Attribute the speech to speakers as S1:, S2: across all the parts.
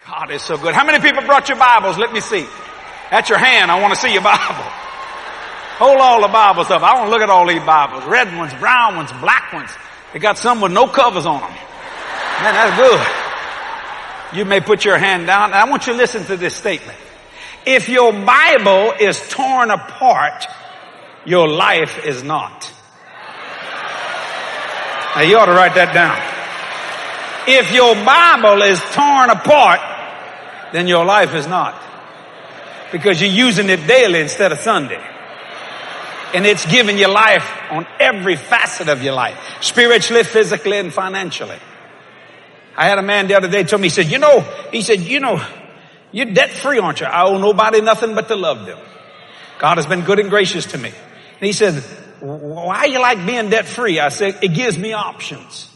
S1: God is so good. How many people brought your Bibles? Let me see. At your hand, I want to see your Bible. Hold all the Bibles up. I want to look at all these Bibles. Red ones, brown ones, black ones. They got some with no covers on them. Man, that's good. You may put your hand down. I want you to listen to this statement. If your Bible is torn apart, your life is not. Now you ought to write that down. If your Bible is torn apart, then your life is not. Because you're using it daily instead of Sunday. And it's giving you life on every facet of your life. Spiritually, physically, and financially. I had a man the other day tell me, he said, you're debt free, aren't you? I owe nobody nothing but to love them. God has been good and gracious to me. And he said, why you like being debt free? I said, it gives me options.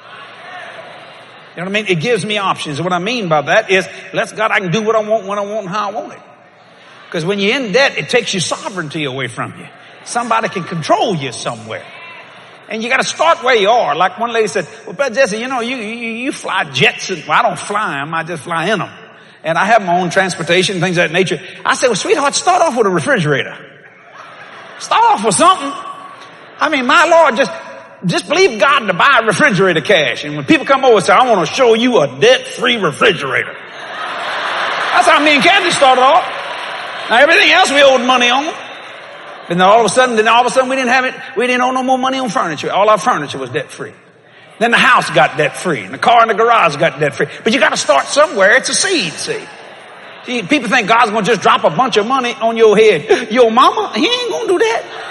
S1: You know what I mean? It gives me options. And what I mean by that is, God, I can do what I want, when I want, and how I want it. Because when you're in debt, it takes your sovereignty away from you. Somebody can control you somewhere. And you got to start where you are. Like one lady said, well, Brother Jesse, you fly jets. Well, I don't fly them. I just fly in them. And I have my own transportation, things of that nature. I said, well, sweetheart, start off with a refrigerator. Start off with something. I mean, my Lord, just believe God to buy a refrigerator cash. And when people come over and say, I want to show you a debt-free refrigerator. That's how me and Kathy started off. Now everything else we owed money on. And then all of a sudden we didn't have it. We didn't owe no more money on furniture. All our furniture was debt-free. Then the house got debt-free. And the car in the garage got debt-free. But you got to start somewhere. It's a seed. See, people think God's going to just drop a bunch of money on your head. Your mama, he ain't going to do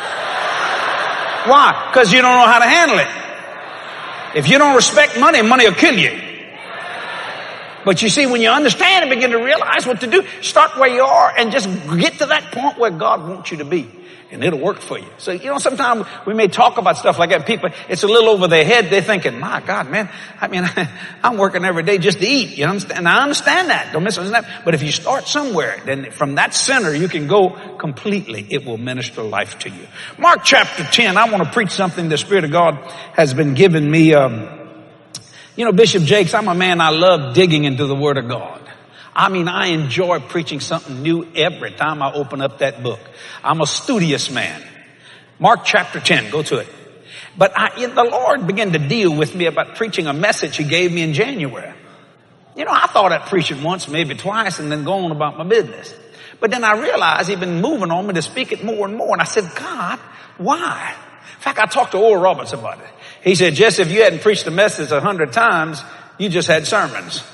S1: that. Why? Because you don't know how to handle it. If you don't respect money, money will kill you. But you see, when you understand and begin to realize what to do, start where you are and just get to that point where God wants you to be. And it'll work for you. So, sometimes we may talk about stuff like that. People, it's a little over their head. They're thinking, my God, man, I mean, I'm working every day just to eat. You understand? And I understand that. Don't misunderstand that. But if you start somewhere, then from that center, you can go completely. It will minister life to you. Mark chapter 10, I want to preach something the Spirit of God has been giving me. Bishop Jakes, I'm a man, I love digging into the Word of God. I mean, I enjoy preaching something new every time I open up that book. I'm a studious man. Mark chapter 10, go to it. But the Lord began to deal with me about preaching a message He gave me in January. I thought I'd preach it once, maybe twice, and then go on about my business. But then I realized He'd been moving on me to speak it more and more. And I said, God, why? In fact, I talked to Oral Roberts about it. He said, Jesse, if you hadn't preached the message 100 times, you just had sermons.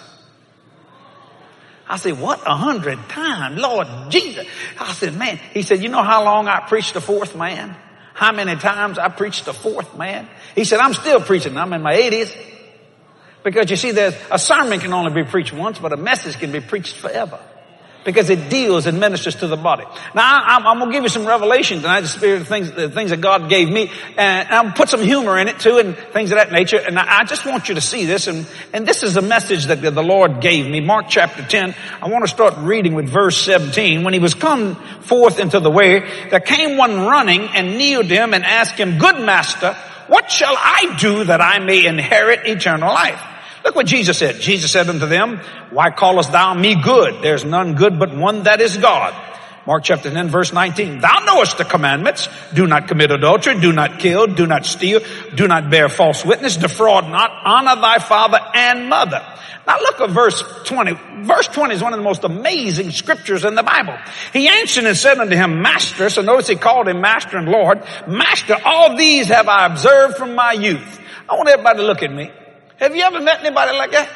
S1: I said, what, 100 times? Lord Jesus. I said, man. He said, you know how long I preached the fourth man? How many times I preached the fourth man? He said, I'm still preaching. I'm in my 80s. Because you see, a sermon can only be preached once, but a message can be preached forever. Because it deals and ministers to the body. Now, I'm going to give you some revelation tonight, the Spirit of the things that God gave me. And I'll put some humor in it too and things of that nature. And I just want you to see this. And this is a message that the Lord gave me. Mark chapter 10. I want to start reading with verse 17. When He was come forth into the way, there came one running and kneeled Him and asked Him, Good Master, what shall I do that I may inherit eternal life? Look what Jesus said. Jesus said unto them, Why callest thou me good? There's none good but one, that is God. Mark chapter 10, verse 19. Thou knowest the commandments. Do not commit adultery. Do not kill. Do not steal. Do not bear false witness. Defraud not. Honor thy father and mother. Now look at verse 20. Verse 20 is one of the most amazing scriptures in the Bible. He answered and said unto him, Master. So notice he called him Master and Lord. Master, all these have I observed from my youth. I want everybody to look at me. Have you ever met anybody like that?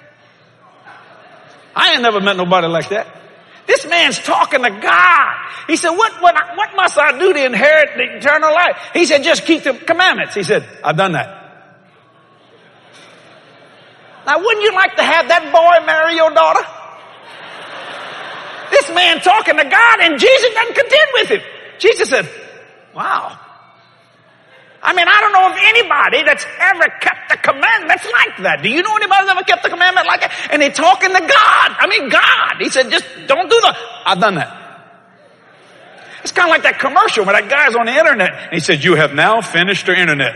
S1: I ain't never met nobody like that. This man's talking to God. He said, what must I do to inherit the eternal life? He said, just keep the commandments. He said, I've done that. Now, wouldn't you like to have that boy marry your daughter? This man talking to God, and Jesus doesn't contend with him. Jesus said, wow. I mean, I don't know of anybody that's ever kept the commandments like that. Do you know anybody that's ever kept the commandment like that? And they're talking to God. I mean, God. He said, just don't do that. I've done that. It's kind of like that commercial where that guy's on the internet. And he said, you have now finished your internet.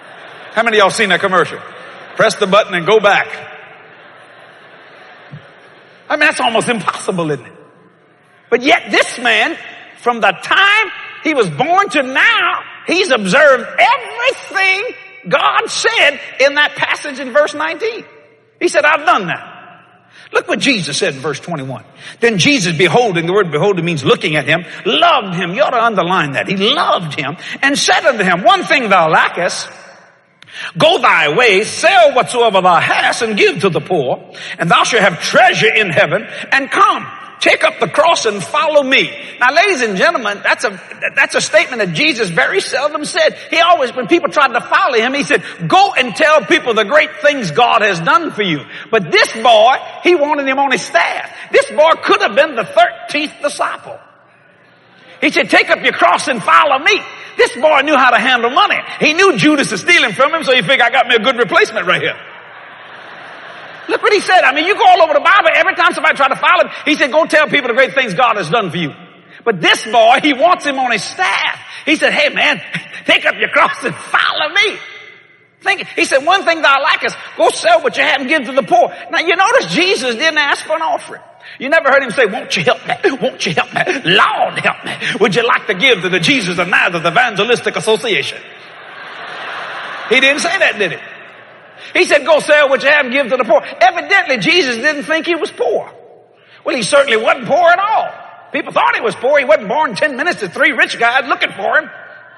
S1: How many of y'all seen that commercial? Press the button and go back. I mean, that's almost impossible, isn't it? But yet this man, from the time he was born to now, he's observed everything God said in that passage in verse 19. He said, I've done that. Look what Jesus said in verse 21. Then Jesus, beholding, the word beholding means looking at him, loved him. You ought to underline that. He loved him and said unto him, one thing thou lackest, go thy way, sell whatsoever thou hast, and give to the poor, and thou shalt have treasure in heaven, and come, take up the cross and follow me. Now, ladies and gentlemen, that's a statement that Jesus very seldom said. He always, when people tried to follow him, he said, go and tell people the great things God has done for you. But this boy, he wanted him on his staff. This boy could have been the 13th disciple. He said, take up your cross and follow me. This boy knew how to handle money. He knew Judas is stealing from him, so he figured, I got me a good replacement right here. Look what he said. I mean, you go all over the Bible. Every time somebody tried to follow him, he said, go tell people the great things God has done for you. But this boy, he wants him on his staff. He said, hey man, take up your cross and follow me. He said, one thing thou lackest, go sell what you have and give to the poor. Now you notice Jesus didn't ask for an offering. You never heard him say, won't you help me? Won't you help me? Lord, help me. Would you like to give to the Jesus of Nazareth Evangelistic Association? He didn't say that, did he? He said, go sell what you have and give to the poor. Evidently, Jesus didn't think he was poor. Well, he certainly wasn't poor at all. People thought he was poor. He wasn't born 10 minutes to 3 rich guys looking for him.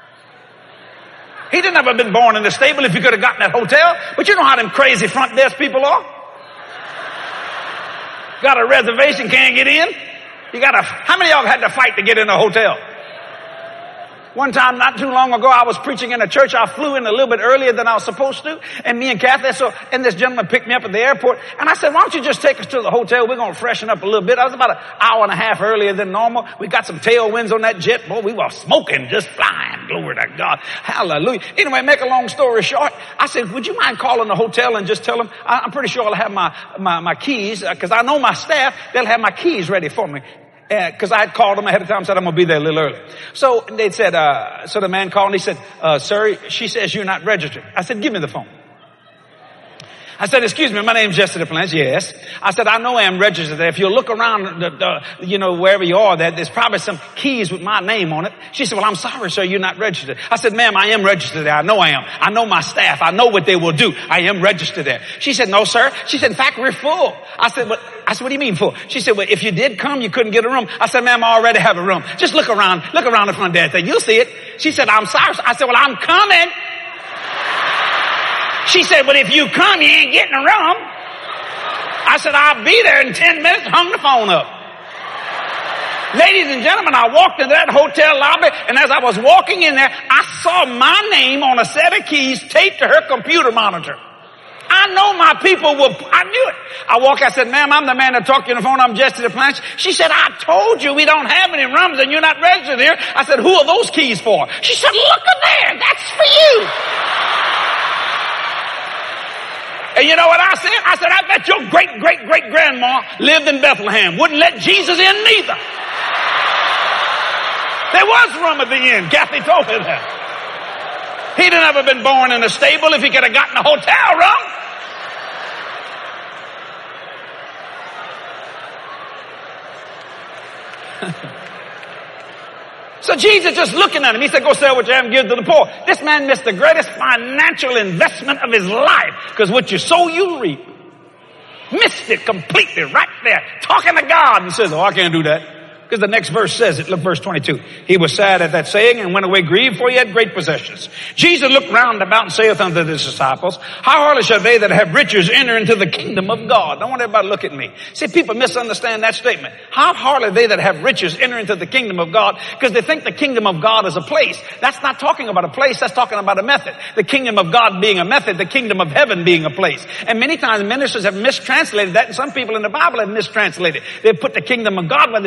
S1: He didn't ever been born in a stable if he could have gotten that hotel. But you know how them crazy front desk people are. Got a reservation, can't get in. How many of y'all had to fight to get in a hotel? One time, not too long ago, I was preaching in a church. I flew in a little bit earlier than I was supposed to. And me and Kathy, and this gentleman picked me up at the airport. And I said, why don't you just take us to the hotel? We're going to freshen up a little bit. I was about an hour and a half earlier than normal. We got some tailwinds on that jet. Boy, we were smoking, just flying. Glory to God. Hallelujah. Anyway, make a long story short, I said, would you mind calling the hotel and just tell them, I'm pretty sure I'll have my keys, because I know my staff, they'll have my keys ready for me. Because I had called them ahead of time and said, I'm going to be there a little early. So they said, so the man called and he said, sir, she says you're not registered. I said, give me the phone. I said, excuse me, my name's Jesse DePlanch. Yes. I said, I know I am registered there. If you look around, wherever you are, there's probably some keys with my name on it. She said, well, I'm sorry, sir, you're not registered. I said, ma'am, I am registered there. I know I am. I know my staff. I know what they will do. I am registered there. She said, no, sir. She said, in fact, we're full. I said, what do you mean full? She said, well, if you did come, you couldn't get a room. I said, ma'am, I already have a room. Just look around the front desk. You'll see it. She said, I'm sorry. I said, well, I'm coming. She said, well, if you come, you ain't getting a room. I said, I'll be there in 10 minutes, hung the phone up. Ladies and gentlemen, I walked into that hotel lobby, and as I was walking in there, I saw my name on a set of keys taped to her computer monitor. I know my people I knew it. I said, ma'am, I'm the man that talked to you on the phone. I'm Jesse DePlanch. She said, I told you we don't have any rooms and you're not registered here. I said, who are those keys for? She said, look at there. That's for you. And you know what I said? I said, I bet your great-great-great-grandma lived in Bethlehem. Wouldn't let Jesus in neither. There was room at the end. Kathy told me that. He'd have never been born in a stable if he could have gotten a hotel room. So Jesus just looking at him, he said, go sell what you have and give to the poor. This man missed the greatest financial investment of his life, because what you sow, you reap. Missed it completely right there, talking to God, and says, oh, I can't do that. Because the next verse says it. Look, verse 22. He was sad at that saying and went away grieved, for he had great possessions. Jesus looked round about and saith unto his disciples, how hardly shall they that have riches enter into the kingdom of God? I want everybody to look at me. See, people misunderstand that statement. How hardly they that have riches enter into the kingdom of God, because they think the kingdom of God is a place. That's not talking about a place. That's talking about a method. The kingdom of God being a method, the kingdom of heaven being a place. And many times ministers have mistranslated that, and some people in the Bible have mistranslated. They put the kingdom of God where they should have put the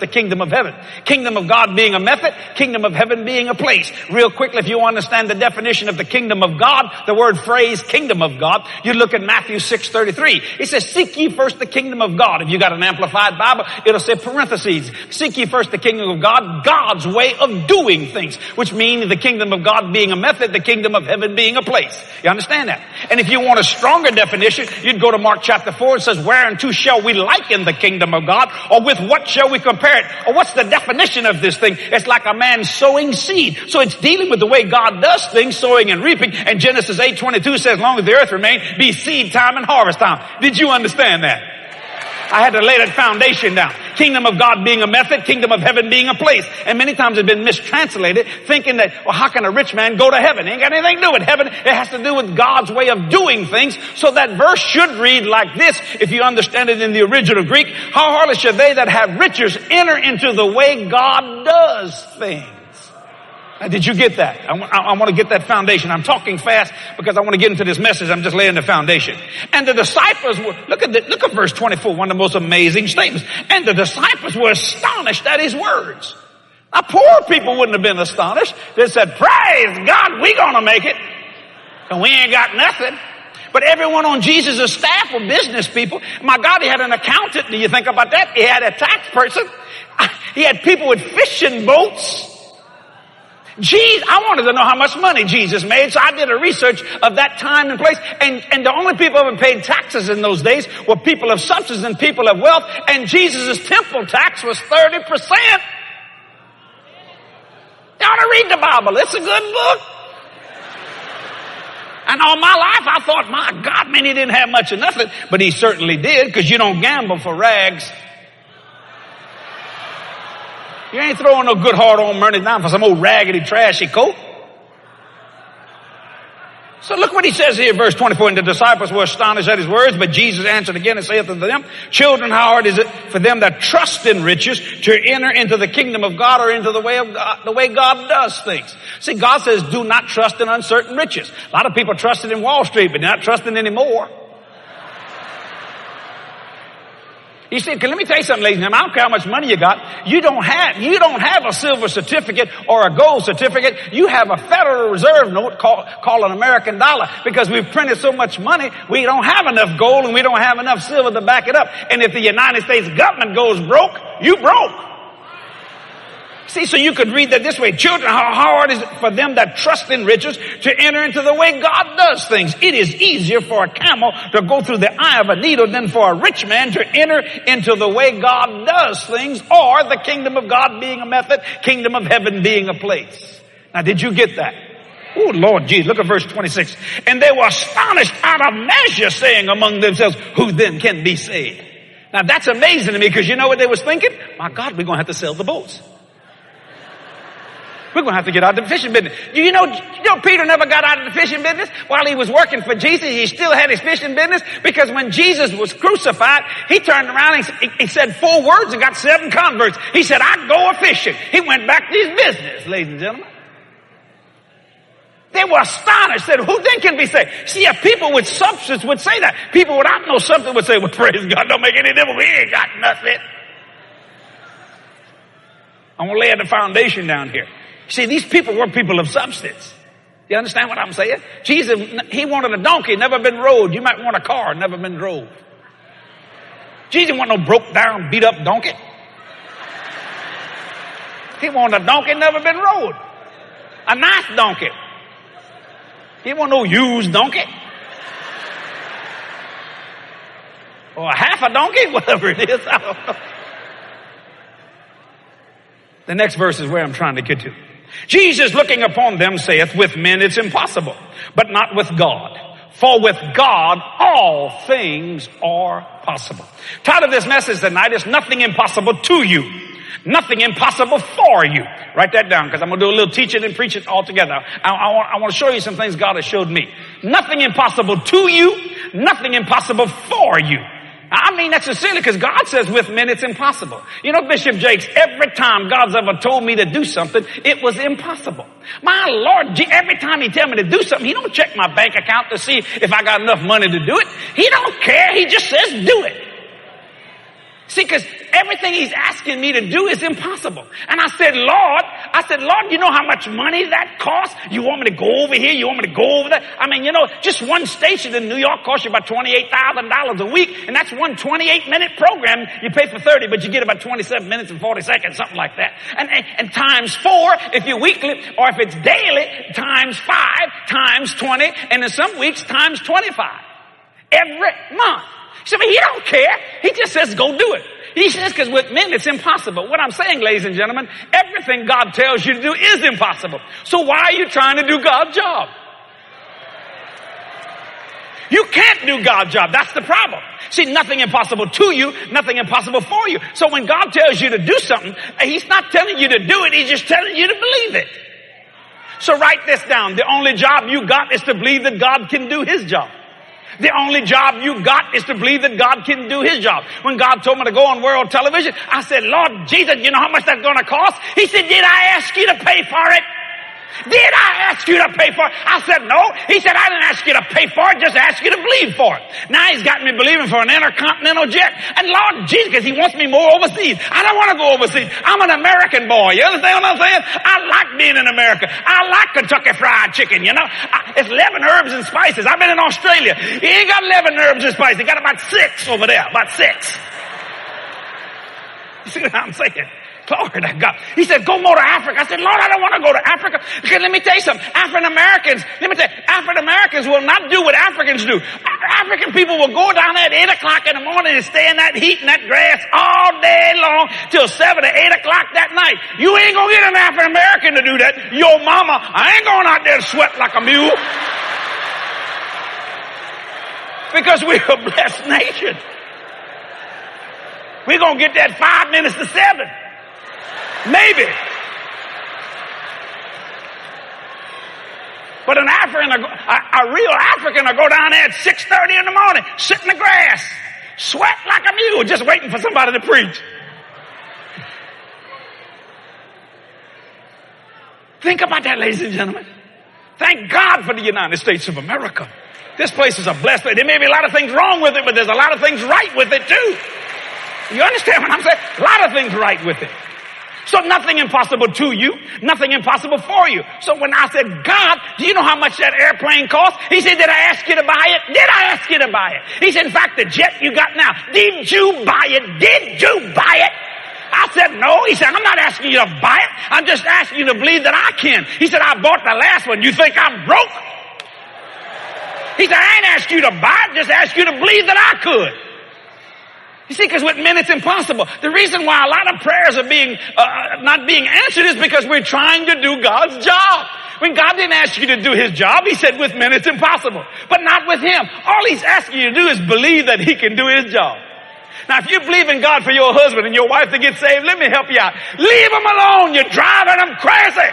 S1: the kingdom of heaven. Kingdom of God being a method, kingdom of heaven being a place. Real quickly, if you understand the definition of the kingdom of God, the word phrase kingdom of God, you look at Matthew 6:33. It says, seek ye first the kingdom of God. If you got an amplified Bible, it'll say parentheses. Seek ye first the kingdom of God, God's way of doing things, which means the kingdom of God being a method, the kingdom of heaven being a place. You understand that? And if you want a stronger definition, you'd go to Mark chapter 4. It says, whereunto shall we liken the kingdom of God? Or with what shall we compare it? Or what's the definition of this thing? It's like a man sowing seed. So it's dealing with the way God does things, sowing and reaping. And Genesis 8:22 says, long as the earth remain, be seed time and harvest time. Did you understand that? I had to lay that foundation down. Kingdom of God being a method, kingdom of heaven being a place. And many times it's been mistranslated, thinking that, well, how can a rich man go to heaven? It ain't got anything to do with heaven. It has to do with God's way of doing things. So that verse should read like this, if you understand it in the original Greek. How hardly should they that have riches enter into the way God does things? Now, did you get that? I want to get that foundation. I'm talking fast because I want to get into this message. I'm just laying the foundation. And the disciples were, look at verse 24, one of the most amazing statements. And the disciples were astonished at his words. Now, poor people wouldn't have been astonished. They said, praise God, we gonna make it. And we ain't got nothing. But everyone on Jesus' staff were business people. My God, he had an accountant. Do you think about that? He had a tax person. He had people with fishing boats. I wanted to know how much money Jesus made, so I did a research of that time and place. And the only people who paid taxes in those days were people of substance and people of wealth. And Jesus' temple tax was 30%. You ought to read the Bible. It's a good book. And all my life I thought, my God, man, he didn't have much of nothing. But he certainly did, because you don't gamble for rags. You ain't throwing no good hard-earned money down for some old raggedy, trashy coat. So look what he says here, verse 24. And the disciples were astonished at his words, but Jesus answered again and saith unto them, children, how hard is it for them that trust in riches to enter into the kingdom of God, or into the way of God, the way God does things? See, God says, do not trust in uncertain riches. A lot of people trusted in Wall Street, but they're not trusting anymore. You see, let me tell you something, ladies and gentlemen. I don't care how much money you got. You don't have a silver certificate or a gold certificate. You have a Federal Reserve note called an American dollar, because we've printed so much money, we don't have enough gold and we don't have enough silver to back it up. And if the United States government goes broke, you broke. See, so you could read that this way. Children, how hard is it for them that trust in riches to enter into the way God does things? It is easier for a camel to go through the eye of a needle than for a rich man to enter into the way God does things, or the kingdom of God being a method, kingdom of heaven being a place. Now, did you get that? Oh, Lord Jesus, look at verse 26. And they were astonished out of measure, saying among themselves, who then can be saved? Now, that's amazing to me, because you know what they was thinking? My God, we're going to have to sell the boats. We're going to have to get out of the fishing business. You know, Peter never got out of the fishing business. While he was working for Jesus, he still had his fishing business, because when Jesus was crucified, he turned around and he said 4 words and got 7 converts. He said, I go a-fishing. He went back to his business, ladies and gentlemen. They were astonished, said, who then can be saved? See, if people with substance would say that. People without no substance would say, well, praise God, don't make any difference. We ain't got nothing. I'm going to lay the foundation down here. See, these people were people of substance. You understand what I'm saying? Jesus, he wanted a donkey, never been rode. You might want a car, never been drove. Jesus didn't want no broke down, beat up donkey. He wanted a donkey, never been rode. A nice donkey. He didn't want no used donkey. Or a half a donkey, whatever it is. I don't know. The next verse is where I'm trying to get to. Jesus, looking upon them, saith, with men it's impossible, but not with God. For with God all things are possible. Title of this message tonight is Nothing Impossible to You. Nothing impossible for you. Write that down, because I'm going to do a little teaching and preach it all together. I want to show you some things God has showed me. Nothing impossible to you. Nothing impossible for you. I mean that sincerely, because God says with men it's impossible. You know, Bishop Jakes, every time God's ever told me to do something, it was impossible. My Lord, every time he tell me to do something, he don't check my bank account to see if I got enough money to do it. He don't care. He just says do it. See, because everything he's asking me to do is impossible. And I said, Lord, you know how much money that costs? You want me to go over here? You want me to go over there? I mean, just one station in New York costs you about $28,000 a week, and that's one 28-minute program. You pay for 30, but you get about 27 minutes and 40 seconds, something like that. And times 4 if you're weekly, or if it's daily, times 5, times 20, and in some weeks, times 25. Every month. He said, but he don't care. He just says, go do it. He says, because with men, it's impossible. What I'm saying, ladies and gentlemen, everything God tells you to do is impossible. So why are you trying to do God's job? You can't do God's job. That's the problem. See, nothing impossible to you, nothing impossible for you. So when God tells you to do something, he's not telling you to do it. He's just telling you to believe it. So write this down. The only job you got is to believe that God can do his job. The only job you got is to believe that God can do his job. When God told me to go on world television, I said, Lord Jesus, you know how much that's going to cost? He said, did I ask you to pay for it? Did I ask you to pay for it? I said, no. He said, I didn't ask you to pay for it, just asked you to believe for it. Now he's got me believing for an intercontinental jet. And Lord Jesus, because he wants me more overseas. I don't want to go overseas. I'm an American boy. You understand what I'm saying? I like being in America. I like Kentucky Fried Chicken, It's 11 herbs and spices. I've been in Australia. He ain't got 11 herbs and spices. He got about 6 over there. About 6. You see what I'm saying? Glory to God. He said, go more to Africa. I said, Lord, I don't want to go to Africa. Because let me tell you something. African Americans will not do what Africans do. African people will go down there at 8 o'clock in the morning and stay in that heat and that grass all day long till 7 or 8 o'clock that night. You ain't going to get an African American to do that. Your mama, I ain't going out there to sweat like a mule. Because we're a blessed nation. We're going to get that 5 minutes to 7. Maybe. But a real African will go down there at 6:30 in the morning, sit in the grass, sweat like a mule, just waiting for somebody to preach. Think about that, ladies and gentlemen. Thank God for the United States of America. This place is a blessed place. There may be a lot of things wrong with it, but there's a lot of things right with it too. You understand what I'm saying? A lot of things right with it. So nothing impossible to you, nothing impossible for you. So when I said, God, do you know how much that airplane costs? He said, did I ask you to buy it? Did I ask you to buy it? He said, in fact, the jet you got now, did you buy it? Did you buy it? I said, no. He said, I'm not asking you to buy it. I'm just asking you to believe that I can. He said, I bought the last one. You think I'm broke? He said, I ain't asked you to buy it, just asked you to believe that I could. You see, because with men it's impossible. The reason why a lot of prayers are not being answered is because we're trying to do God's job. When God didn't ask you to do his job, he said with men it's impossible. But not with him. All he's asking you to do is believe that he can do his job. Now, if you believe in God for your husband and your wife to get saved, let me help you out. Leave them alone. You're driving them crazy.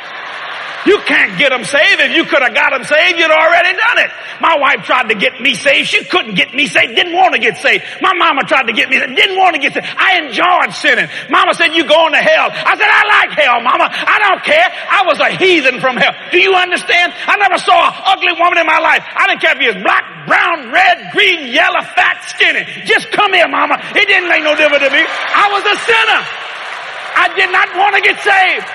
S1: You can't get them saved. If you could have got them saved, you'd already done it. My wife tried to get me saved. She couldn't get me saved. Didn't want to get saved. My mama tried to get me saved. Didn't want to get saved. I enjoyed sinning. Mama said, you going to hell. I said, I like hell, Mama. I don't care. I was a heathen from hell. Do you understand? I never saw an ugly woman in my life. I didn't care if he was black, brown, red, green, yellow, fat, skinny. Just come here, Mama. It didn't make no difference to me. I was a sinner. I did not want to get saved.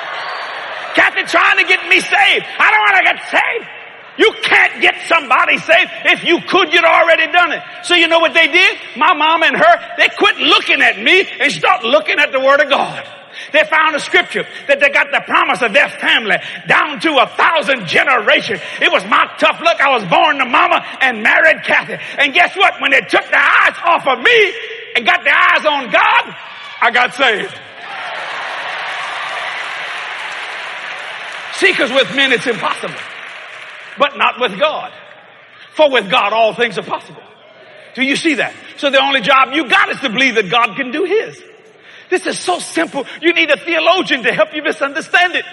S1: Kathy trying to get me saved. I don't want to get saved. You can't get somebody saved. If you could, you'd already done it. So you know what they did? My mom and her, they quit looking at me and start looking at the Word of God. They found a scripture that they got the promise of their family down to 1,000 generations. It was my tough luck. I was born to mama and married Kathy. And guess what? When they took their eyes off of me and got their eyes on God, I got saved. See, because with men it's impossible, but not with God. For with God all things are possible. Do you see that? So the only job you got is to believe that God can do his. This is so simple. You need a theologian to help you misunderstand it.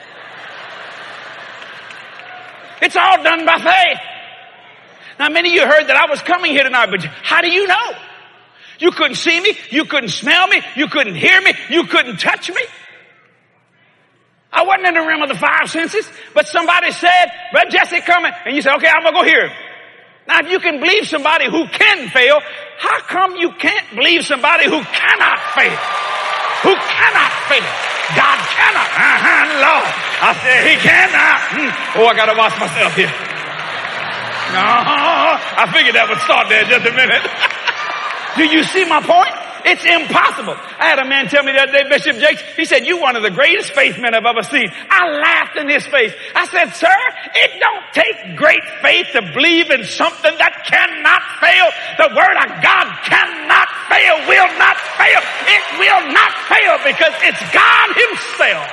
S1: It's all done by faith. Now many of you heard that I was coming here tonight, but how do you know? You couldn't see me. You couldn't smell me. You couldn't hear me. You couldn't touch me. I wasn't in the realm of the 5 senses, but somebody said, Brother Jesse coming. And you said, okay, I'm going to go hear him. Now, if you can believe somebody who can fail, how come you can't believe somebody who cannot fail? Who cannot fail? God cannot. Lord. I said, he cannot. Oh, I got to watch myself here. No, I figured that would start there in just a minute. Do you see my point? It's impossible. I had a man tell me the other day, Bishop Jakes, he said, you're one of the greatest faith men I've ever seen. I laughed in his face. I said, sir, it don't take great faith to believe in something that cannot fail. The word of God cannot fail, will not fail. It will not fail because it's God himself.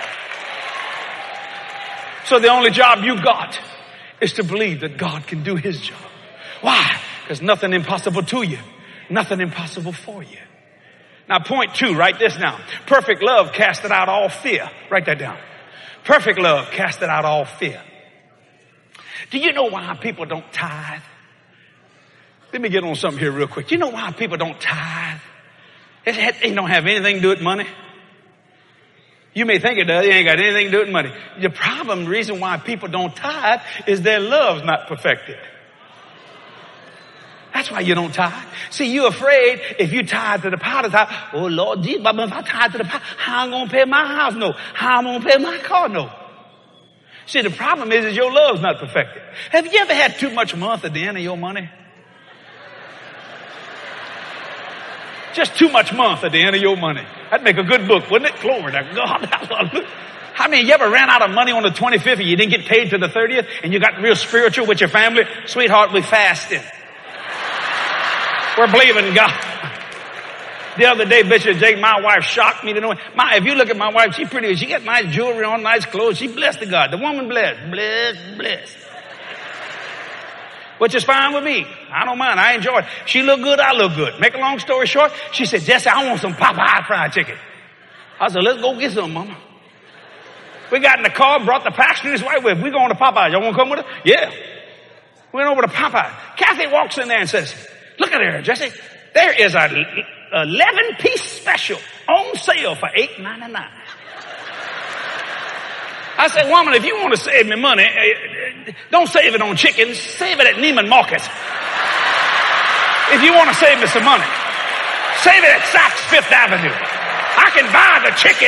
S1: So the only job you got is to believe that God can do his job. Why? Because nothing impossible to you. Nothing impossible for you. Now, point 2, write this down. Perfect love casteth out all fear. Write that down. Perfect love casteth out all fear. Do you know why people don't tithe? Let me get on something here real quick. Do you know why people don't tithe? It don't have anything to do with money. You may think it does. It ain't got anything to do with money. The problem, the reason why people don't tithe is their love's not perfected. That's why you don't tithe. See, you're afraid if you tithe to the potter's house, oh Lord Jesus, but if I tithe to the pot, how I'm going to pay my house note? How I'm going to pay my car note? See, the problem is your love's not perfected. Have you ever had too much month at the end of your money? Just too much month at the end of your money. That'd make a good book, wouldn't it? Glory to God. How many of you ever ran out of money on the 25th and you didn't get paid to the 30th and you got real spiritual with your family? Sweetheart, we fasting. We're believing God. The other day, Bishop Jake, my wife shocked me to know. If you look at my wife, she's pretty good. She got nice jewelry on, nice clothes. She blessed to God. The woman blessed. Blessed. Which is fine with me. I don't mind. I enjoy it. She look good, I look good. Make a long story short, she said, Jesse, I want some Popeye fried chicken. I said, let's go get some, Mama. We got in the car, brought the pastor and his wife with. We going to Popeye. Y'all want to come with us? Yeah. We went over to Popeye. Kathy walks in there and says, look at her, Jesse. There is a 11-piece special on sale for $8.99. I said, woman, if you want to save me money, don't save it on chickens. Save it at Neiman Marcus. If you want to save me some money, save it at Saks Fifth Avenue. I can buy the chicken.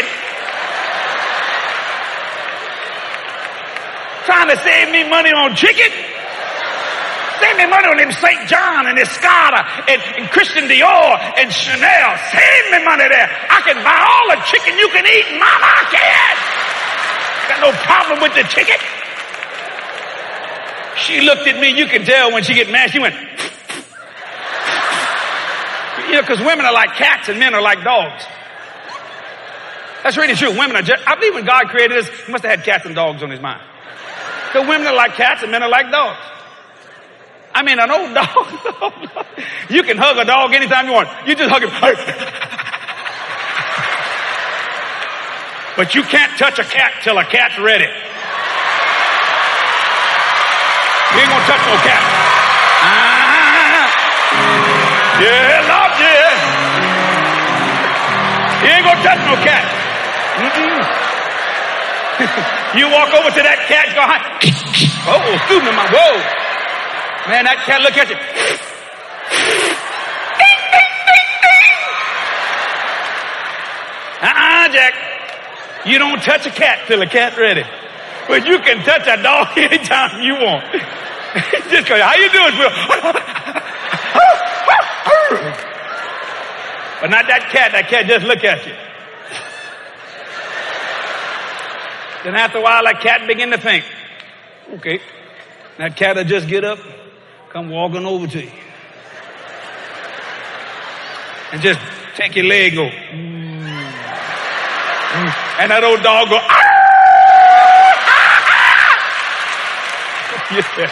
S1: Trying to save me money on chicken? Save me money on them St. John and Escada and Christian Dior and Chanel. Save me money there. I can buy all the chicken you can eat. Mama, I can. Got no problem with the chicken. She looked at me. You can tell when she get mad. She went. You know, because women are like cats and men are like dogs. That's really true. Women are just, I believe when God created us, he must have had cats and dogs on his mind. Because women are like cats and men are like dogs. I mean, an old dog. You can hug a dog anytime you want. You just hug him. But you can't touch a cat till a cat's ready. You ain't gonna touch no cat. Yeah, Lord, yeah. You ain't gonna touch no cat. You walk over to that cat, go hide. Oh, excuse me, my whoa. Man, that cat look at you. Ding, ding, ding, ding. Jack. You don't touch a cat till a cat's ready. But you can touch a dog anytime you want. Just go, how you doing, Will? But not that cat. That cat just look at you. Then after a while, that cat begin to think. Okay. That cat will just get up, come walking over to you. And just take your leg and go. And that old dog go, ah! Yeah.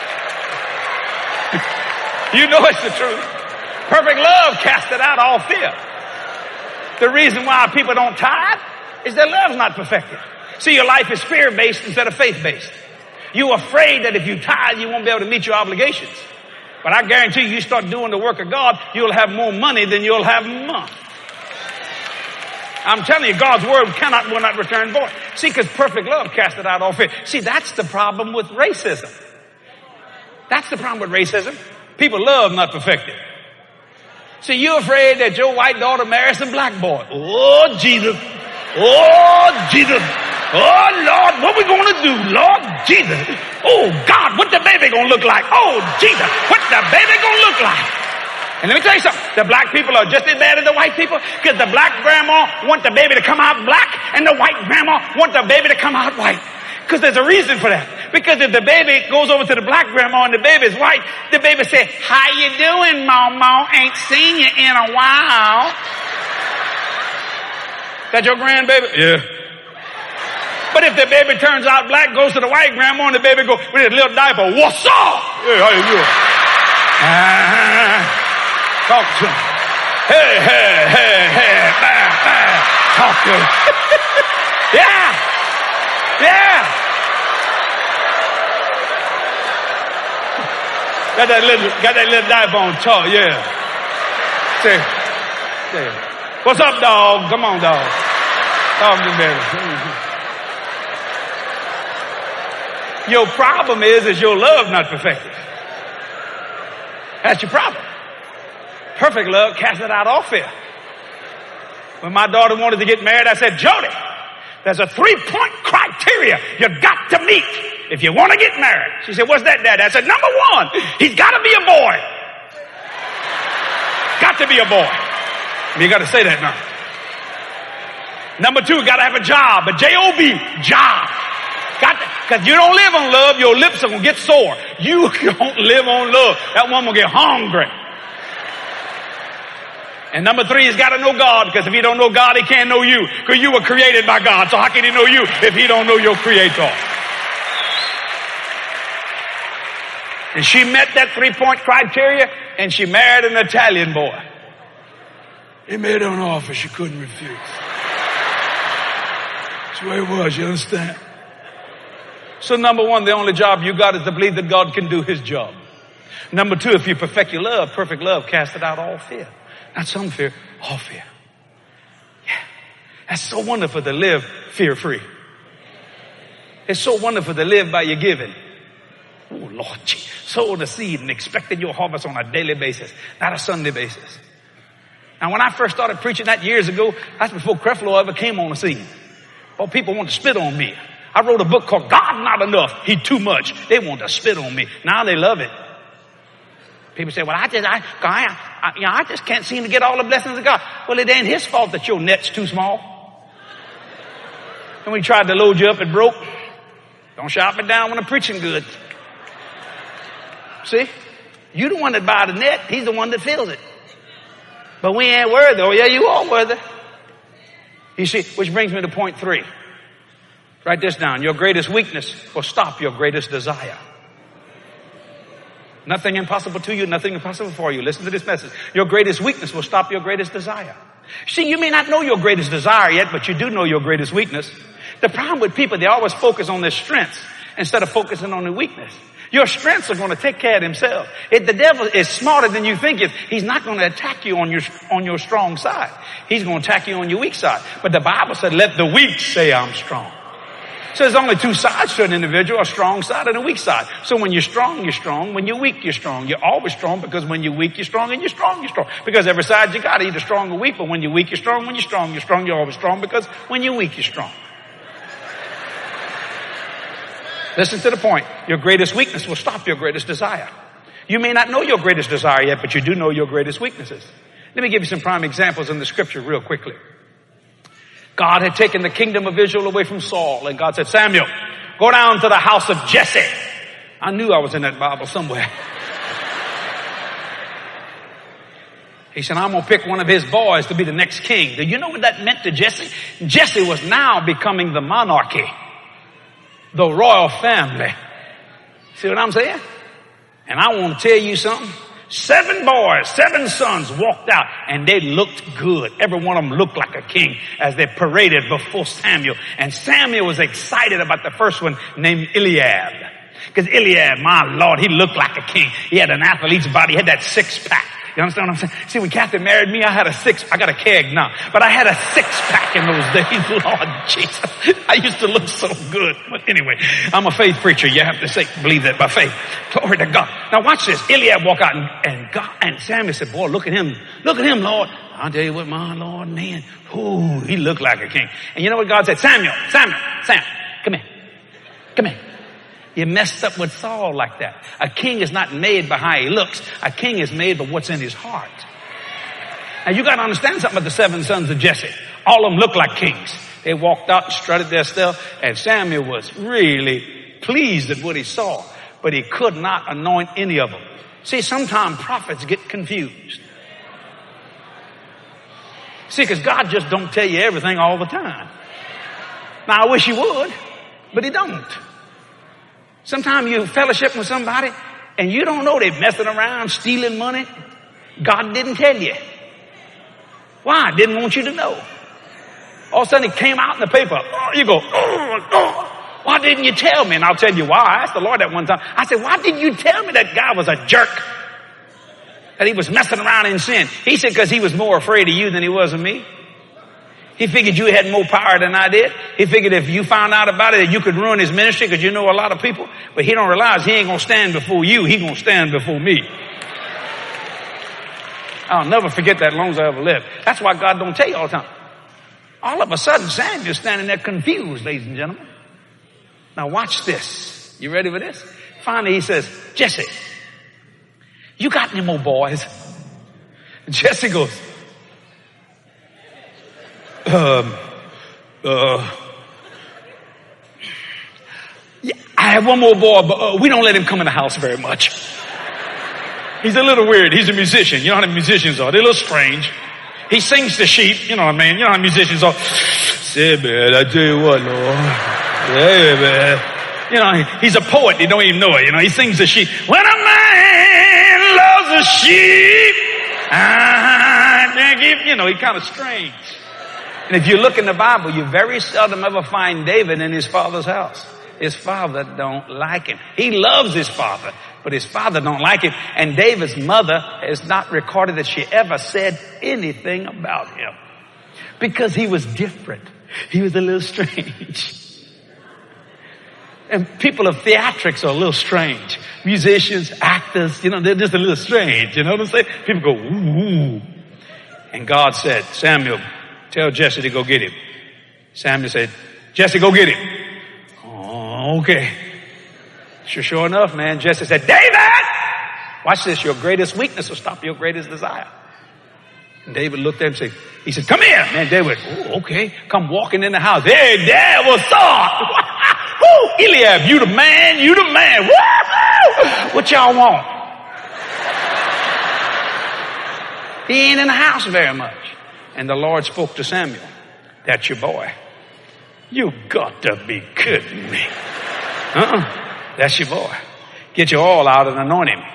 S1: You know it's the truth. Perfect love casteth out all fear. The reason why people don't tithe is their love's not perfected. See, your life is fear-based instead of faith-based. You're afraid that if you tithe, you won't be able to meet your obligations. But I guarantee you start doing the work of God, you'll have more money than you'll have month. I'm telling you, God's word will not return void. See, because perfect love casteth out all fear. See, that's the problem with racism. That's the problem with racism. People love not perfected. See, you're afraid that your white daughter marries some black boy. Oh, Jesus. Oh, Jesus. Oh, Lord, what we going to do? Lord Jesus. Oh, God, what the baby going to look like? Oh, Jesus, what the baby going to look like? And let me tell you something. The black people are just as bad as the white people because the black grandma want the baby to come out black and the white grandma want the baby to come out white. Because there's a reason for that. Because if the baby goes over to the black grandma and the baby's white, the baby says, how you doing, Mama? Ain't seen you in a while. That your grandbaby? Yeah. But if the baby turns out black, goes to the white grandma and the baby goes with his little diaper, what's up? Hey, how you doing? Talk to him. Hey, hey, hey, hey, talk to him. Yeah. Yeah. Got that little diaper on talk, yeah. Say, what's up, dog? Come on, dog. Talk to me. Your problem is your love not perfected. That's your problem. Perfect love casts it out all fear. When my daughter wanted to get married, I said, Jody, there's a 3-point criteria you got to meet if you want to get married. She said, what's that, Dad? I said, number 1, he's got to be a boy. Got to be a boy. You got to say that now. Number 2, got to have a job, a J-O-B, job. Because you don't live on love, your lips are going to get sore. You don't live on love. That woman will get hungry. And number 3, he's got to know God, because if he don't know God, he can't know you, because you were created by God. So how can he know you if he don't know your creator? And she met that 3-point criteria, and she married an Italian boy. He made her an offer she couldn't refuse. That's the way it was, you understand? So number 1, the only job you got is to believe that God can do his job. Number 2, if you perfect your love, perfect love casted out all fear. Not some fear, all fear. Yeah. That's so wonderful to live fear-free. It's so wonderful to live by your giving. Oh, Lord, sowing the seed and expecting your harvest on a daily basis, not a Sunday basis. Now, when I first started preaching that years ago, that's before Creflo ever came on the scene. Oh, people want to spit on me. I wrote a book called God Not Enough. He Too Much. They want to spit on me. Now they love it. People say, well, I just can't seem to get all the blessings of God. Well, it ain't his fault that your net's too small. And we tried to load you up, it broke. Don't shop it down when I'm preaching good. See? You the one that buy the net. He's the one that fills it. But we ain't worthy. Oh, yeah, you are worthy. You see, which brings me to point 3. Write this down. Your greatest weakness will stop your greatest desire. Nothing impossible to you, nothing impossible for you. Listen to this message. Your greatest weakness will stop your greatest desire. See, you may not know your greatest desire yet, but you do know your greatest weakness. The problem with people, they always focus on their strengths instead of focusing on their weakness. Your strengths are going to take care of themselves. If the devil is smarter than you think he's not going to attack you on your strong side. He's going to attack you on your weak side. But the Bible said, let the weak say I'm strong. So there's only 2 sides to an individual, a strong side and a weak side. So when you're strong, you're strong. When you're weak, you're strong. You're always strong, because when you're weak, you're strong, and you're strong, you're strong. Because every side you got, either strong or weak. But when you're weak, you're strong. When you're strong, you're strong. You're always strong, because when you're weak, you're strong. Listen to the point. Your greatest weakness will stop your greatest desire. You may not know your greatest desire yet, but you do know your greatest weaknesses. Let me give you some prime examples in the scripture real quickly. God had taken the kingdom of Israel away from Saul, and God said, Samuel, go down to the house of Jesse. I knew I was in that Bible somewhere. He said, I'm going to pick one of his boys to be the next king. Do you know what that meant to Jesse? Jesse was now becoming the monarchy, the royal family. See what I'm saying? And I want to tell you something. 7 boys, 7 sons walked out, and they looked good. Every one of them looked like a king as they paraded before Samuel. And Samuel was excited about the first one, named Eliab. Because Eliab, my Lord, he looked like a king. He had an athlete's body. He had that 6-pack. You understand what I'm saying? See, when Kathy married me, I got a keg now, but I had a 6-pack in those days. Lord Jesus. I used to look so good. But anyway, I'm a faith preacher. You have to believe that by faith. Glory to God. Now watch this. Eliab walked out and Samuel said, boy, look at him. Look at him, Lord. I'll tell you what, my Lord, man. Ooh, he looked like a king. And you know what God said? Samuel, come here. You messed up with Saul like that. A king is not made by how he looks. A king is made by what's in his heart. Now you got to understand something about the 7 sons of Jesse. All of them looked like kings. They walked out and strutted their stuff, and Samuel was really pleased at what he saw, but he could not anoint any of them. See, sometimes prophets get confused. See, because God just don't tell you everything all the time. Now I wish he would, but he don't. Sometimes you fellowship with somebody and you don't know they're messing around, stealing money. God didn't tell you. Why? Didn't want you to know. All of a sudden it came out in the paper. You go, why didn't you tell me? And I'll tell you why. I asked the Lord that one time. I said, why didn't you tell me that guy was a jerk? That he was messing around in sin? He said, because he was more afraid of you than he was of me. He figured you had more power than I did. He figured if you found out about it that you could ruin his ministry because you know a lot of people. But he don't realize he ain't going to stand before you. He going to stand before me. I'll never forget that as long as I ever live. That's why God don't tell you all the time. All of a sudden, Samuel's standing there confused, ladies and gentlemen. Now watch this. You ready for this? Finally, he says, Jesse, you got any more boys? And Jesse goes, yeah, I have one more boy, but we don't let him come in the house very much. He's a little weird. He's a musician. You know how the musicians are. They're a little strange. He sings to sheep. You know what I mean? You know how musicians are. Say, man, I tell you what, Lord. Hey, man. You know, he's a poet. They don't even know it. You know, he sings to sheep. When a man loves a sheep, you know, he's kind of strange. And if you look in the Bible, you very seldom ever find David in his father's house. His father don't like him. He loves his father, but his father don't like him. And David's mother is not recorded that she ever said anything about him because he was different. He was a little strange. And people of theatrics are a little strange. Musicians, actors, you know, they're just a little strange. You know what I'm saying? People go, ooh. And God said, Samuel, tell Jesse to go get him. Samuel said, Jesse, go get him. Oh, okay. Sure enough, man, Jesse said, David! Watch this. Your greatest weakness will stop your greatest desire. And David looked at him and said, he said, come here. Man, David, oh, okay. Come walking in the house. Hey, Dad, what's up? Woo, Eliab, you the man. Woo-hoo! What y'all want? He ain't in the house very much. And the Lord spoke to Samuel. That's your boy. You got to be kidding me. That's your boy. Get your oil out and anoint him.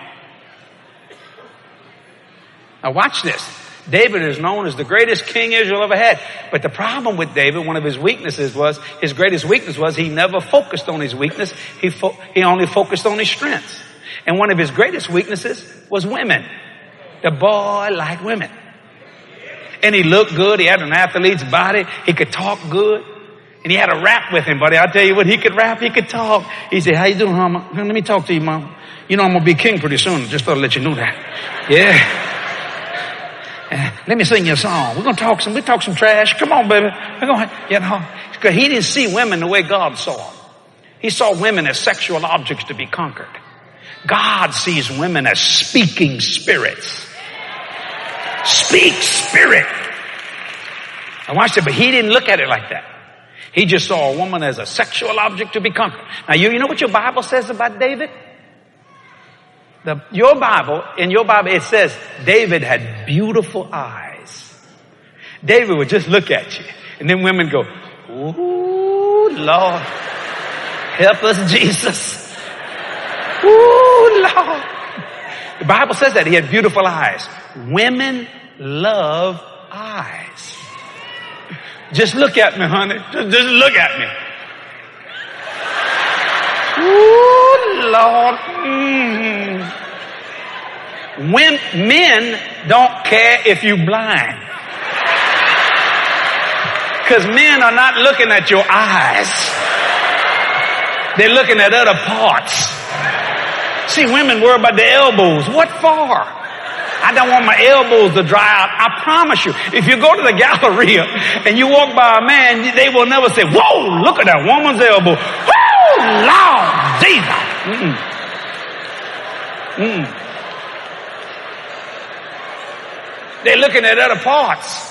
S1: Now watch this. David is known as the greatest king Israel ever had. But the problem with David, one of his weaknesses was, his greatest weakness was he never focused on his weakness. He only focused on his strengths. And one of his greatest weaknesses was women. The boy liked women. And he looked good. He had an athlete's body. He could talk good. And he had a rap with him, buddy. I tell you what, he could rap, he could talk. He said, how you doing, Mama? Let me talk to you, Mom. You know I'm going to be king pretty soon. Just thought I'd let you know that. Yeah. Let me sing you a song. We're going to talk some trash. Come on, baby. We're going to, you know. Because he didn't see women the way God saw them. He saw women as sexual objects to be conquered. God sees women as speaking spirits. Speak spirit. I watched it, but he didn't look at it like that. He just saw a woman as a sexual object to be conquered. Now, you know what your Bible says about David? In your Bible, it says David had beautiful eyes. David would just look at you. And then women go, ooh, Lord, help us, Jesus. Ooh, Lord. The Bible says that he had beautiful eyes. Women love eyes. Just look at me, honey. Just look at me. Ooh, Lord. When men don't care if you're blind. Because men are not looking at your eyes. They're looking at other parts. See, women worry about their elbows. What for? I don't want my elbows to dry out. I promise you, if you go to the Galleria and you walk by a man, they will never say, whoa, look at that woman's elbow. Whoa, Lord Jesus. They're looking at other parts.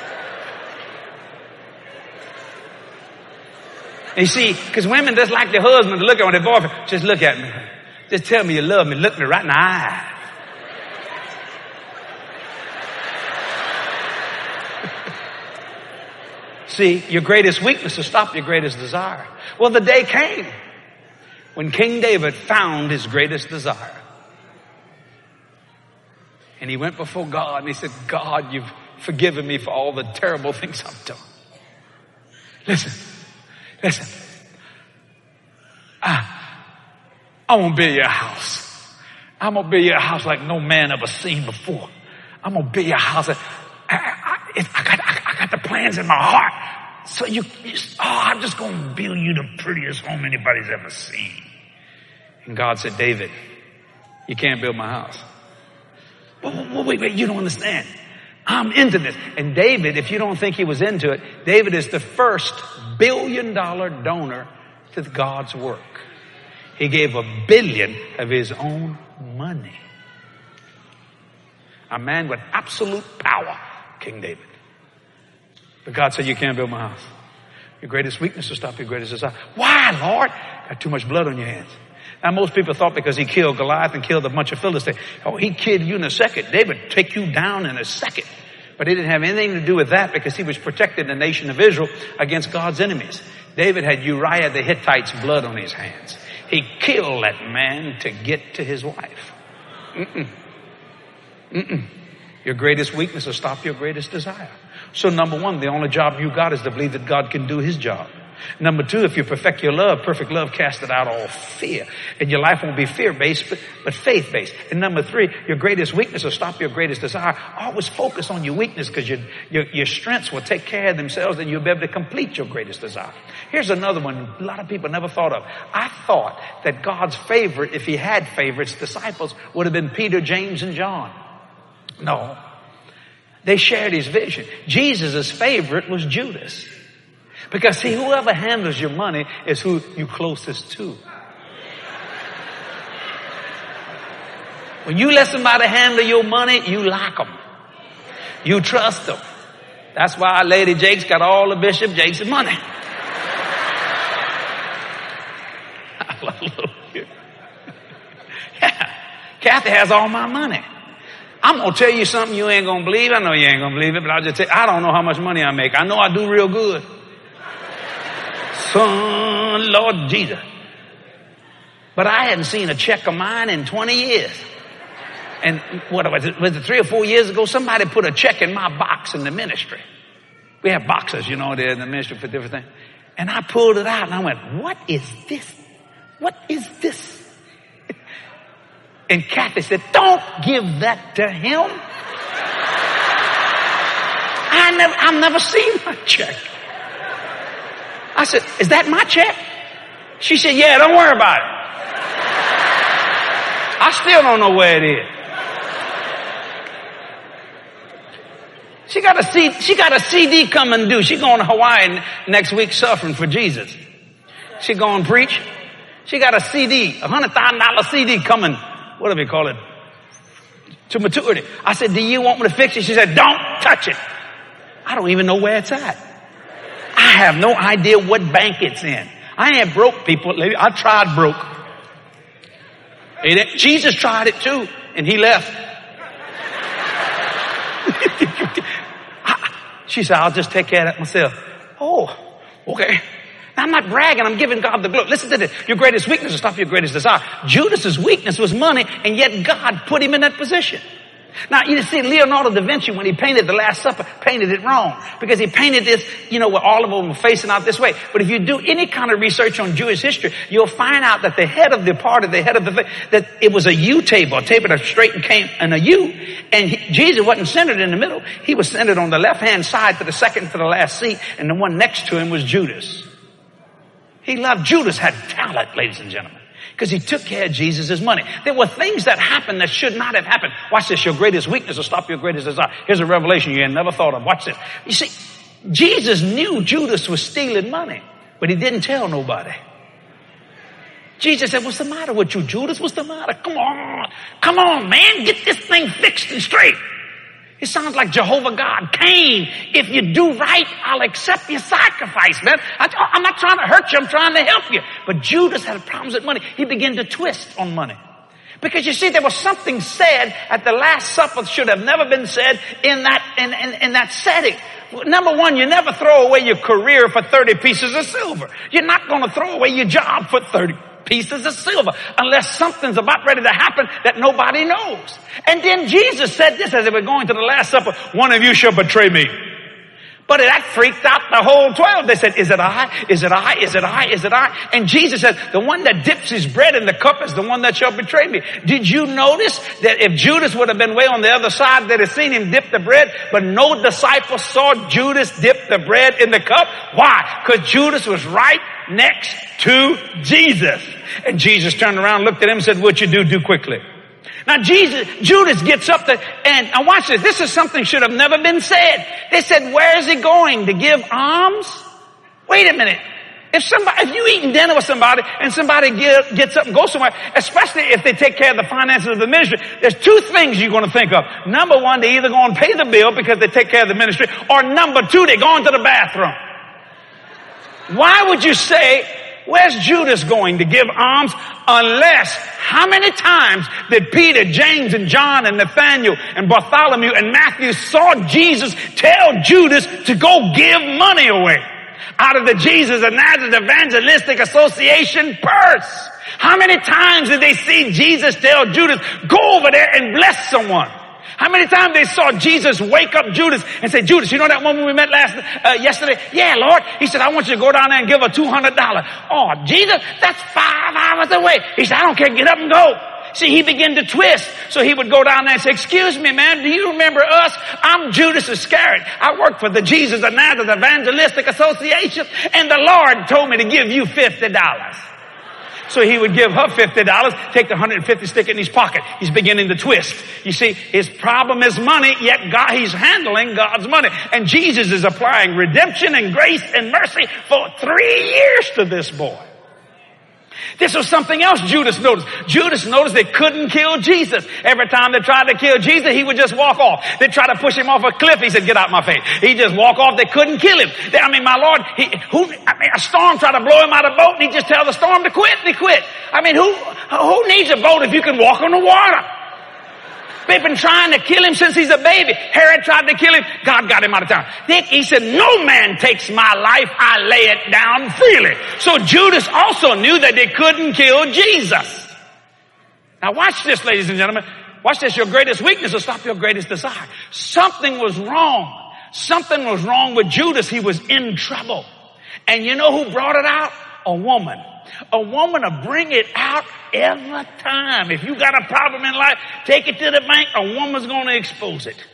S1: And you see, because women just like their husband to look at their boyfriend. Just look at me. Just tell me you love me. Look me right in the eye. See, your greatest weakness will stop your greatest desire. Well, the day came when King David found his greatest desire. And he went before God and he said, God, you've forgiven me for all the terrible things I've done. Listen. I want to build you a house. I'm going to build you a house like no man ever seen before. I'm going to build you a house. I got the plans in my heart. So I'm just going to build you the prettiest home anybody's ever seen. And God said, David, you can't build my house. Wait, you don't understand. I'm into this. And David, if you don't think he was into it, David is the first $1 billion donor to God's work. He gave $1 billion of his own money. A man with absolute power, King David. But God said, you can't build my house. Your greatest weakness will stop your greatest desire. Why, Lord? Got too much blood on your hands. Now, most people thought because he killed Goliath and killed a bunch of Philistines, oh, he killed you in a second. David would take you down in a second. But it didn't have anything to do with that because he was protecting the nation of Israel against God's enemies. David had Uriah the Hittite's blood on his hands. He killed that man to get to his wife. Your greatest weakness will stop your greatest desire. So number one, the only job you got is to believe that God can do his job. Number two, if you perfect your love, perfect love casteth out all fear. And your life won't be fear-based, but faith-based. And number three, your greatest weakness will stop your greatest desire. Always focus on your weakness because your strengths will take care of themselves and you'll be able to complete your greatest desire. Here's another one a lot of people never thought of. I thought that God's favorite, if he had favorites, disciples, would have been Peter, James, and John. No. They shared his vision. Jesus' favorite was Judas. Because see, whoever handles your money is who you closest to. When you let somebody handle your money, you like them. You trust them. That's why Lady Jakes got all of Bishop Jakes' money. Hallelujah. Yeah. Kathy has all my money. I'm going to tell you something you ain't going to believe. I know you ain't going to believe it, but I'll just tell you, I don't know how much money I make. I know I do real good. Son, Lord Jesus. But I hadn't seen a check of mine in 20 years. And what was it 3 or 4 years ago, somebody put a check in my box in the ministry. We have boxes, there in the ministry for different things. And I pulled it out and I went, what is this? What is this? And Kathy said, don't give that to him. I've never seen my check. I said, is that my check? She said, yeah, don't worry about it. I still don't know where it is. She got a CD coming due. She going to Hawaii next week suffering for Jesus. She going to preach. She got a CD, $100,000 CD coming. What do we call it? To maturity. I said, do you want me to fix it? She said, don't touch it. I don't even know where it's at. I have no idea what bank it's in. I ain't broke, people. I tried broke. Jesus tried it too, and he left. She said, I'll just take care of that myself. Oh, okay. Now, I'm not bragging. I'm giving God the glory. Listen to this. Your greatest weakness will stop your greatest desire. Judas's weakness was money, and yet God put him in that position. Now, you see, Leonardo da Vinci, when he painted the Last Supper, painted it wrong. Because he painted this, where all of them were facing out this way. But if you do any kind of research on Jewish history, you'll find out that the head of the party, the head of the thing, that it was a U table, a table that straight and came in a U. And Jesus wasn't centered in the middle. He was centered on the left-hand side to the second to the last seat. And the one next to him was Judas. He loved Judas, had talent, ladies and gentlemen. Because he took care of Jesus' money. There were things that happened that should not have happened. Watch this. Your greatest weakness will stop your greatest desire. Here's a revelation you had never thought of. Watch this. You see, Jesus knew Judas was stealing money, but he didn't tell nobody. Jesus said, what's the matter with you, Judas? What's the matter? Come on, man. Get this thing fixed and straight. It sounds like Jehovah God. Cain, if you do right, I'll accept your sacrifice, man. I'm not trying to hurt you. I'm trying to help you. But Judas had problems with money. He began to twist on money. Because you see, there was something said at the Last Supper should have never been said in that setting. Number one, you never throw away your career for 30 pieces of silver. You're not going to throw away your job for 30 pieces of silver unless something's about ready to happen that nobody knows. And then Jesus said this as they were going to the Last Supper, one of you shall betray me. But that freaked out the whole 12. They said, is it I? Is it I? Is it I? Is it I? And Jesus said, the one that dips his bread in the cup is the one that shall betray me. Did you notice that if Judas would have been way on the other side, they'd have seen him dip the bread, but no disciple saw Judas dip the bread in the cup? Why? Because Judas was right next to Jesus. And Jesus turned around, looked at him and said, what you do quickly. Now Judas gets up and now watch this. This is something should have never been said. They said, where is he going? To give alms? Wait a minute. If you eating dinner with somebody and somebody gets up and goes somewhere, especially if they take care of the finances of the ministry, there's two things you're going to think of. Number one, they're either going to pay the bill because they take care of the ministry, or number two, they're going to the bathroom. Why would you say, where's Judas going to give alms? Unless, how many times did Peter, James, and John, and Nathaniel, and Bartholomew, and Matthew saw Jesus tell Judas to go give money away out of the Jesus of Nazareth Evangelistic Association purse? How many times did they see Jesus tell Judas, go over there and bless someone? How many times they saw Jesus wake up Judas and say, Judas, you know that woman we met yesterday? Yeah, Lord. He said, I want you to go down there and give her $200. Oh, Jesus, that's 5 hours away. He said, I don't care. Get up and go. See, he began to twist. So he would go down there and say, excuse me, man, do you remember us? I'm Judas Iscariot. I work for the Jesus of Nazareth Evangelistic Association, and the Lord told me to give you $50. So he would give her $50, take the $150, stick it in his pocket. He's beginning to twist. You see, his problem is money, yet he's handling God's money. And Jesus is applying redemption and grace and mercy for 3 years to this boy. This was something else Judas noticed. Judas noticed they couldn't kill Jesus. Every time they tried to kill Jesus, he would just walk off. They tried to push him off a cliff. He said, get out my face. He just walk off. They couldn't kill him. My Lord, a storm tried to blow him out of the boat, and he just tell the storm to quit, and he quit. Who needs a boat if you can walk on the water? They've been trying to kill him since he's a baby. Herod tried to kill him. God got him out of town. He said, no man takes my life. I lay it down freely. So Judas also knew that they couldn't kill Jesus. Now watch this, ladies and gentlemen. Watch this. Your greatest weakness will stop your greatest desire. Something was wrong. Something was wrong with Judas. He was in trouble. And you know who brought it out? A woman. A woman will bring it out every time. If you got a problem in life, take it to the bank. A woman's going to expose it.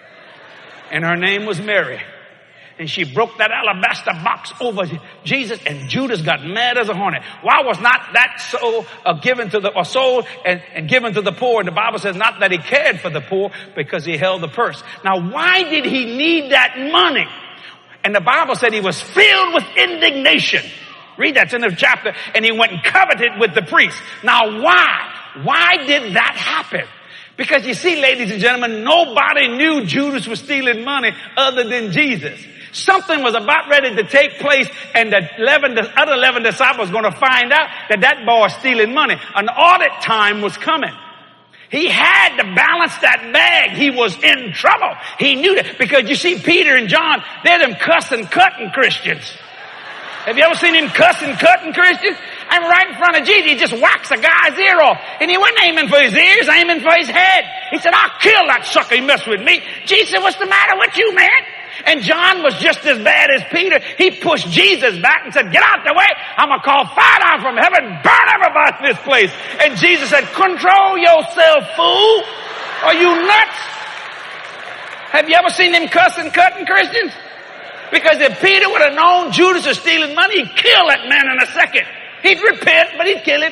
S1: And her name was Mary. And she broke that alabaster box over Jesus, and Judas got mad as a hornet. Why was not that so given to the sold and given to the poor? And the Bible says not that he cared for the poor, because he held the purse. Now, why did he need that money? And the Bible said he was filled with indignation. Read that in the chapter. And he went and coveted with the priest. Now why? Why did that happen? Because you see, ladies and gentlemen, nobody knew Judas was stealing money other than Jesus. Something was about ready to take place, and the other 11 disciples were going to find out that boy was stealing money. An audit time was coming. He had to balance that bag. He was in trouble. He knew that, because you see, Peter and John, they're them cussing, cutting Christians. Have you ever seen him cussing, cutting Christians? I'm right in front of Jesus. He just whacks a guy's ear off. And he wasn't aiming for his ears, aiming for his head. He said, I'll kill that sucker. He messed with me. Jesus said, what's the matter with you, man? And John was just as bad as Peter. He pushed Jesus back and said, get out the way. I'm going to call fire down from heaven, burn everybody in this place. And Jesus said, control yourself, fool. Are you nuts? Have you ever seen them cussing, cutting Christians? Because if Peter would have known Judas was stealing money, he'd kill that man in a second. He'd repent, but he'd kill him.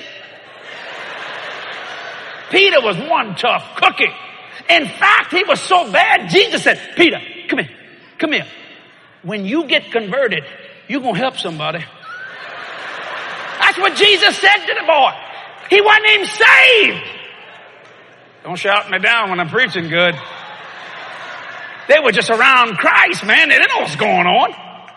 S1: Peter was one tough cookie. In fact, he was so bad, Jesus said, Peter, come here. Come here. When you get converted, you're going to help somebody. That's what Jesus said to the boy. He wasn't even saved. Don't shout me down when I'm preaching good. They were just around Christ, man. They didn't know what's going on.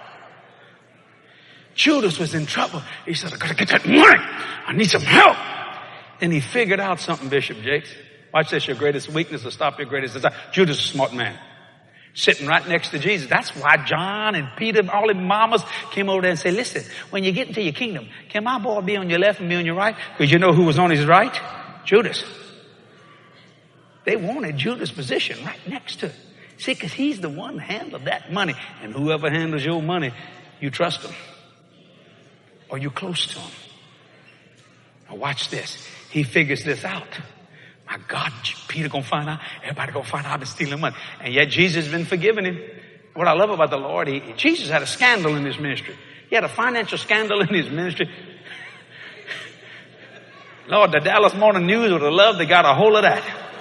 S1: Judas was in trouble. He said, I got to get that money. I need some help. Then he figured out something, Bishop Jakes. Watch this. Your greatest weakness will stop your greatest desire. Judas is a smart man. Sitting right next to Jesus. That's why John and Peter and all the mamas came over there and said, listen, when you get into your kingdom, can my boy be on your left and be on your right? Because you know who was on his right? Judas. They wanted Judas' position right next to him. See, because he's the one who handled that money. And whoever handles your money, you trust him. Or you're close to him. Now watch this. He figures this out. My God, Peter gonna find out. Everybody gonna find out I've been stealing money. And yet Jesus has been forgiving him. What I love about the Lord, Jesus had a scandal in his ministry. He had a financial scandal in his ministry. Lord, the Dallas Morning News would have loved they got a hold of that.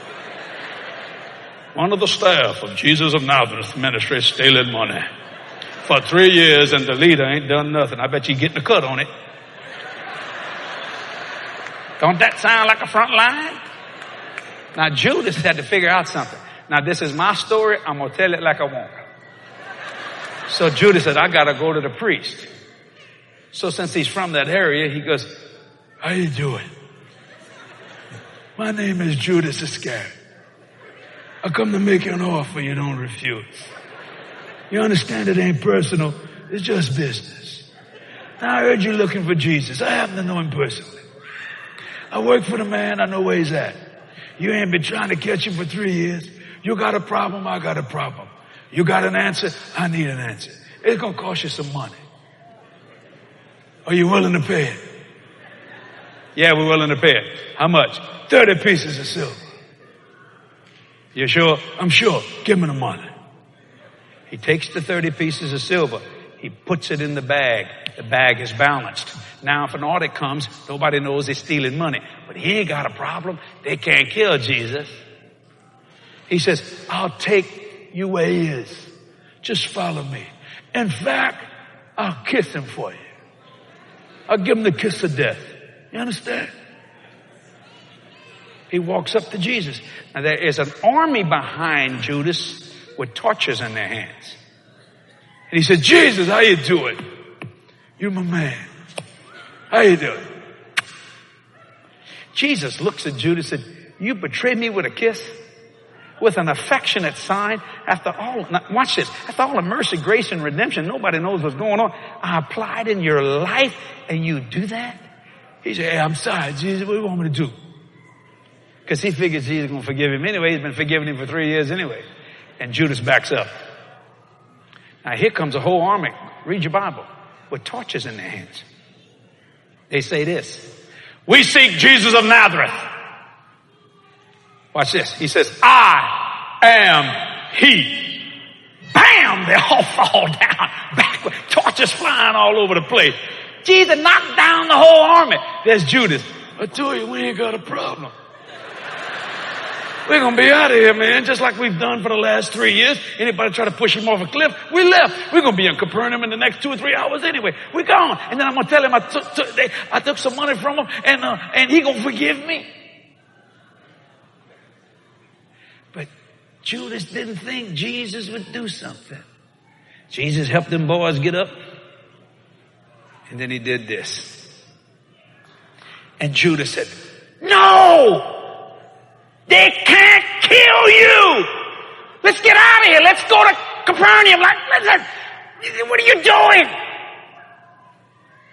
S1: One of the staff of Jesus of Nazareth ministry stealing money for 3 years, and the leader ain't done nothing. I bet you getting a cut on it. Don't that sound like a front line? Now Judas had to figure out something. Now this is my story. I'm going to tell it like I want. So Judas said, I got to go to the priest. So since he's from that area, he goes, how you doing? My name is Judas Iscariot. I come to make you an offer you don't refuse. You understand it ain't personal. It's just business. Now I heard you looking for Jesus. I happen to know him personally. I work for the man. I know where he's at. You ain't been trying to catch him for 3 years. You got a problem. I got a problem. You got an answer. I need an answer. It's going to cost you some money. Are you willing to pay it? Yeah, we're willing to pay it. How much? 30 pieces of silver. You sure? I'm sure. Give me the money. He takes the 30 pieces of silver. He puts it in the bag. The bag is balanced. Now, if an audit comes, nobody knows they're stealing money. But he ain't got a problem. They can't kill Jesus. He says, I'll take you where he is. Just follow me. In fact, I'll kiss him for you. I'll give him the kiss of death. You understand? He walks up to Jesus. Now, there is an army behind Judas with torches in their hands. And he said, Jesus, how you doing? You're my man. How you doing? Jesus looks at Judas and said, you betrayed me with a kiss? With an affectionate sign? After all, now watch this. After all the mercy, grace, and redemption, nobody knows what's going on. I applied in your life and you do that? He said, hey, I'm sorry, Jesus, what do you want me to do? Because he figures Jesus is going to forgive him anyway. He's been forgiving him for 3 years anyway. And Judas backs up. Now here comes a whole army. Read your Bible. With torches in their hands. They say this. We seek Jesus of Nazareth. Watch this. He says, I am he. Bam! They all fall down. Backward. Torches flying all over the place. Jesus knocked down the whole army. There's Judas. I told you we ain't got a problem. We're going to be out of here, man, just like we've done for the last 3 years. Anybody try to push him off a cliff, we left. We're going to be in Capernaum in the next 2 or 3 hours anyway. We're gone. And then I'm going to tell him I took some money from him and he going to forgive me. But Judas didn't think Jesus would do something. Jesus helped them boys get up. And then he did this. And Judas said, no! They can't kill you. Let's get out of here. Let's go to Capernaum. What are you doing? And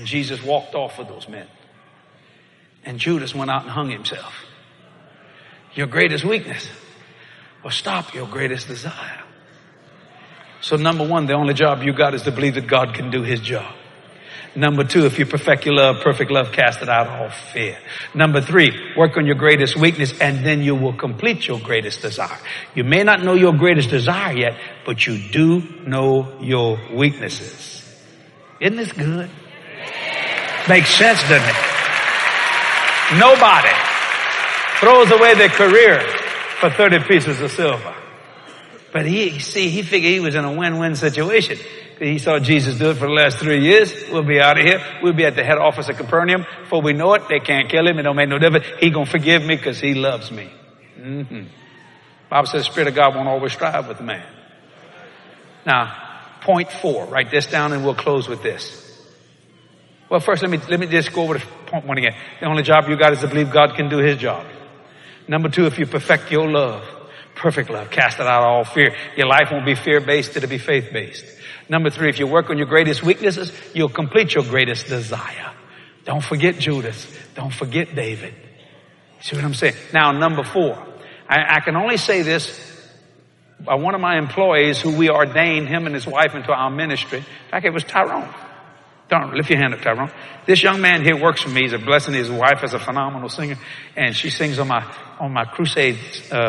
S1: And Jesus walked off with those men. And Judas went out and hung himself. Your greatest weakness will stop your greatest desire. So number one, the only job you got is to believe that God can do his job. Number two, if you perfect your love, perfect love casteth out all fear. Number three, work on your greatest weakness and then you will complete your greatest desire. You may not know your greatest desire yet, but you do know your weaknesses. Isn't this good? Makes sense, doesn't it? Nobody throws away their career for 30 pieces of silver. But he figured he was in a win-win situation. He saw Jesus do it for the last 3 years. We'll be out of here. We'll be at the head office of Capernaum. Before we know it, they can't kill him. It don't make no difference. He gonna forgive me because he loves me. Bible says the Spirit of God won't always strive with man. Now, point 4. Write this down and we'll close with this. Well, first let me just go over to point 1 again. The only job you got is to believe God can do his job. Number 2, if you perfect your love, perfect love, cast it out all fear. Your life won't be fear-based, it'll be faith-based. Number 3, if you work on your greatest weaknesses, you'll complete your greatest desire. Don't forget Judas. Don't forget David. See what I'm saying? Now, number 4, I can only say this by one of my employees who we ordained, him and his wife, into our ministry. In fact, it was Tyrone. Don't lift your hand up, Tyrone. This young man here works for me. He's a blessing. His wife is a phenomenal singer, and she sings on my crusade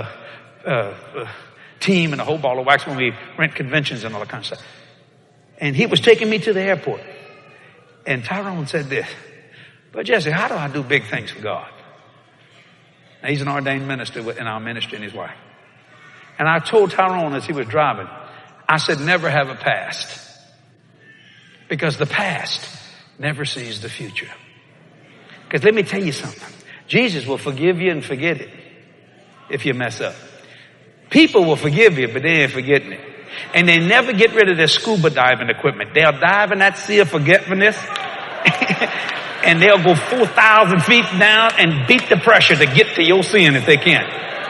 S1: team and a whole ball of wax when we rent conventions and all that kind of stuff. And he was taking me to the airport, and Tyrone said this, "But Jesse, how do I do big things for God?" Now, he's an ordained minister in our ministry and his wife. And I told Tyrone as he was driving, I said, never have a past. Because the past never sees the future. Because let me tell you something. Jesus will forgive you and forget it if you mess up. People will forgive you, but they ain't forgetting it. And they never get rid of their scuba diving equipment. They'll dive in that sea of forgetfulness and they'll go 4,000 feet down and beat the pressure to get to your sin if they can.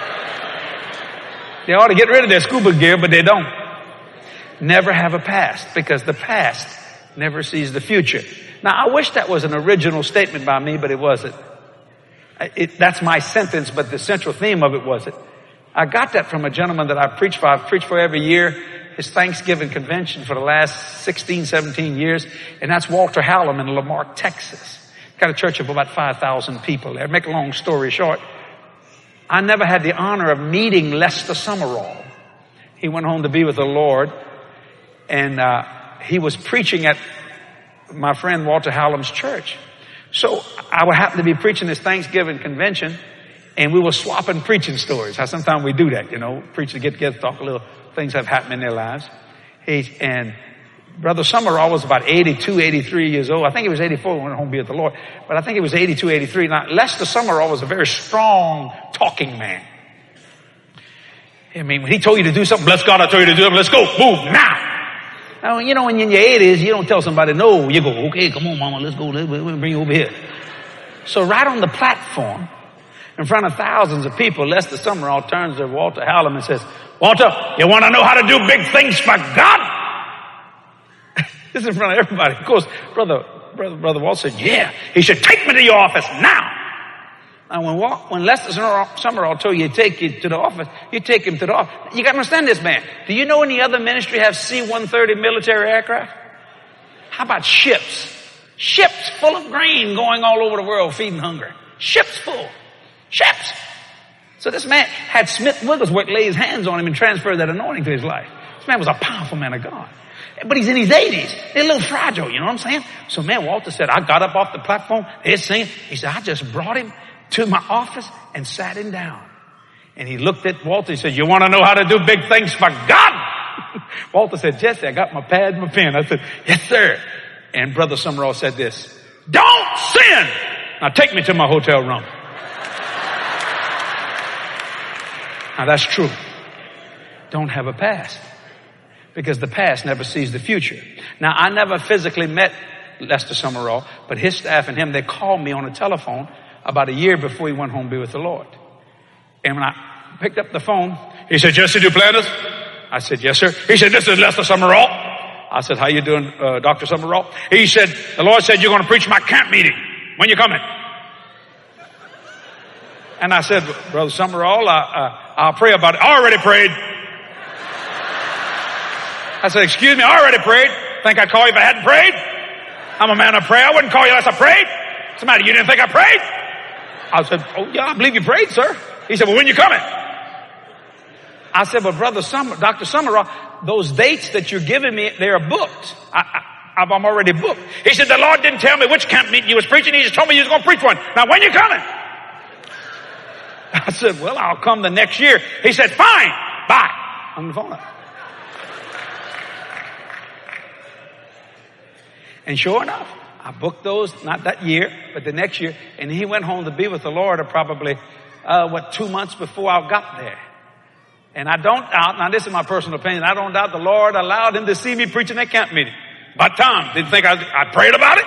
S1: They ought to get rid of their scuba gear, but they don't. Never have a past, because the past never sees the future. Now, I wish that was an original statement by me, but it wasn't. That's my sentence, but the central theme of it wasn't. I got that from a gentleman that I've preached for every year, his Thanksgiving convention for the last 16, 17 years, and that's Walter Hallam in Lamarck, Texas. Got a church of about 5,000 people there. Make a long story short, I never had the honor of meeting Lester Summerall. He went home to be with the Lord, and he was preaching at my friend Walter Hallam's church. So I would happen to be preaching this Thanksgiving convention, and we were swapping preaching stories. How sometimes we do that, you know, preachers get together, talk a little things have happened in their lives. And Brother Summerall was about 82, 83 years old. I think he was 84 when he went home to be with the Lord. But I think he was 82, 83. Now, Lester Summerall was a very strong talking man. I mean, when he told you to do something, bless God, I told you to do it, let's go, boom, now. Now, you know, when you're in your 80s, you don't tell somebody no. You go, okay, come on, mama, let's go, we'll bring you over here. So right on the platform, in front of thousands of people, Lester Summerall turns to Walter Hallam and says, Walter, you want to know how to do big things for God? This is in front of everybody. Of course, Brother Walter said, yeah. He said, take me to your office now. Now, when Lester Summerall told you to take you to the office, you take him to the office. You got to understand this, man. Do you know any other ministry have C-130 military aircraft? How about ships? Ships full of grain going all over the world feeding hunger. Ships full. Ships. So this man had Smith Wigglesworth lay his hands on him and transfer that anointing to his life. This man was a powerful man of God. But he's in his 80s. They're a little fragile, you know what I'm saying? So man, Walter said, I got up off the platform. They're singing. He said, I just brought him to my office and sat him down. And he looked at Walter. He said, you want to know how to do big things for God? Walter said, Jesse, I got my pad and my pen. I said, yes, sir. And Brother Summerall said this, don't sin. Now take me to my hotel room. Now that's true. Don't have a past. Because the past never sees the future. Now, I never physically met Lester Summerall, but his staff and him, they called me on the telephone about a year before he went home to be with the Lord. And when I picked up the phone, he said, Jesse Duplantis? I said, yes, sir. He said, this is Lester Summerall. I said, how you doing, Dr. Summerall? He said, the Lord said you're going to preach my camp meeting. When you coming? And I said, Brother Summerall, I'll pray about it. I already prayed. I said, excuse me, I already prayed. Think I'd call you if I hadn't prayed? I'm a man of prayer. I wouldn't call you unless I prayed. What's the matter? You didn't think I prayed? I said, oh yeah, I believe you prayed, sir. He said, well, when you coming? I said, well, Dr. Summerall, those dates that you're giving me, they are booked. I'm already booked. He said, the Lord didn't tell me which camp meeting you was preaching. He just told me you was going to preach one. Now, when you coming? I said, well, I'll come the next year. He said, fine, bye. On the phone up. And sure enough, I booked those, not that year, but the next year. And he went home to be with the Lord probably, 2 months before I got there. And I don't doubt, now this is my personal opinion, I don't doubt the Lord allowed him to see me preaching that camp meeting. But Tom, didn't think I prayed about it?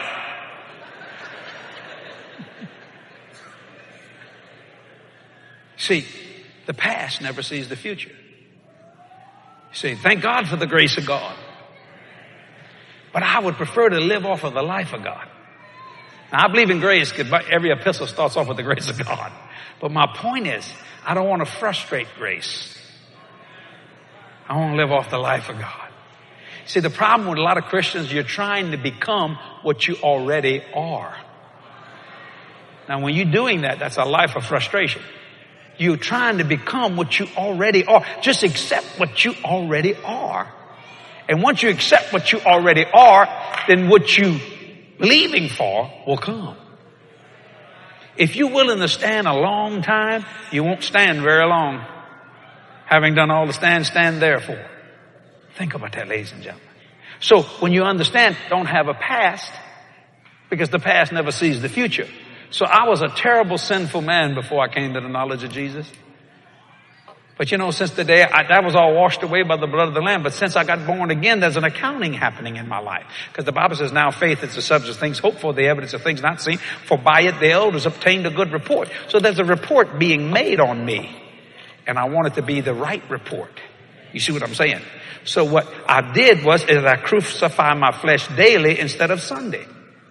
S1: See, the past never sees the future. See, thank God for the grace of God. But I would prefer to live off of the life of God. Now, I believe in grace because every epistle starts off with the grace of God. But my point is, I don't want to frustrate grace. I want to live off the life of God. See, the problem with a lot of Christians, you're trying to become what you already are. Now, when you're doing that, that's a life of frustration. You're trying to become what you already are. Just accept what you already are. And once you accept what you already are, then what you believing for will come. If you're willing to stand a long time, you won't stand very long. Having done all the stand there for. Think about that, ladies and gentlemen. So when you understand, don't have a past, because the past never sees the future. So I was a terrible, sinful man before I came to the knowledge of Jesus. But you know, since the day that was all washed away by the blood of the Lamb. But since I got born again, there's an accounting happening in my life. Because the Bible says, now faith is the substance of things hoped for, the evidence of things not seen. For by it the elders obtained a good report. So there's a report being made on me. And I want it to be the right report. You see what I'm saying? So what I did was I crucify my flesh daily instead of Sunday.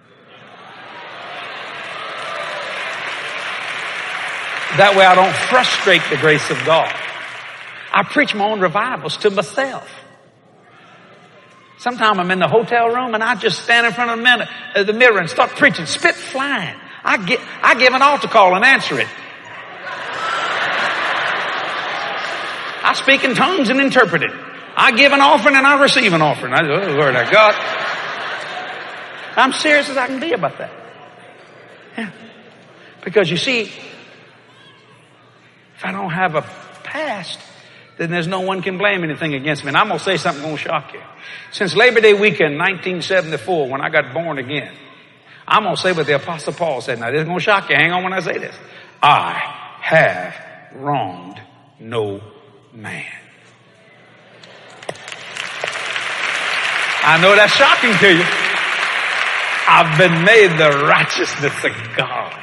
S1: That way I don't frustrate the grace of God. I preach my own revivals to myself. Sometimes I'm in the hotel room and I just stand in front of the mirror and start preaching, spit flying. I give an altar call and answer it. I speak in tongues and interpret it. I give an offering and I receive an offering. I oh, Lord, I got. I'm serious as I can be about that. Yeah. Because you see, if I don't have a past, then there's no one can blame anything against me. And I'm going to say something going to shock you. Since Labor Day weekend, 1974, when I got born again, I'm going to say what the Apostle Paul said. Now, this is going to shock you. Hang on when I say this. I have wronged no man. I know that's shocking to you. I've been made the righteousness of God.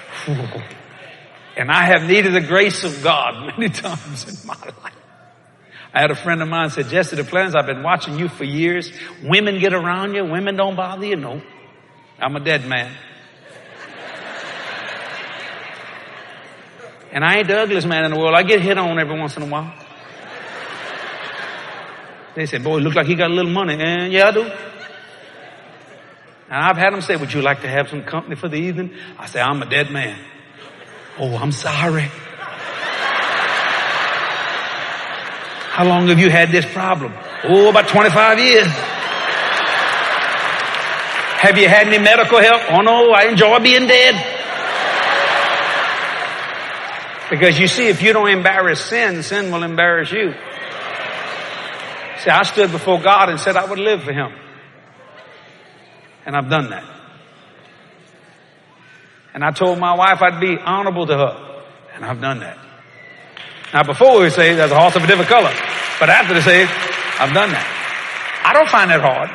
S1: And I have needed the grace of God many times in my life. I had a friend of mine said, Jesse Duplantis, I've been watching you for years. Women get around you. Women don't bother you. No. I'm a dead man. And I ain't the ugliest man in the world. I get hit on every once in a while. They said, boy, it looks like he got a little money. And yeah, I do. And I've had them say, would you like to have some company for the evening? I say, I'm a dead man. Oh, I'm sorry. How long have you had this problem? Oh, about 25 years. Have you had any medical help? Oh no, I enjoy being dead. Because you see, if you don't embarrass sin, sin will embarrass you. See, I stood before God and said I would live for Him. And I've done that. And I told my wife I'd be honorable to her. And I've done that. Now before we say there's a horse of a different color. But after they say I've done that. I don't find that hard.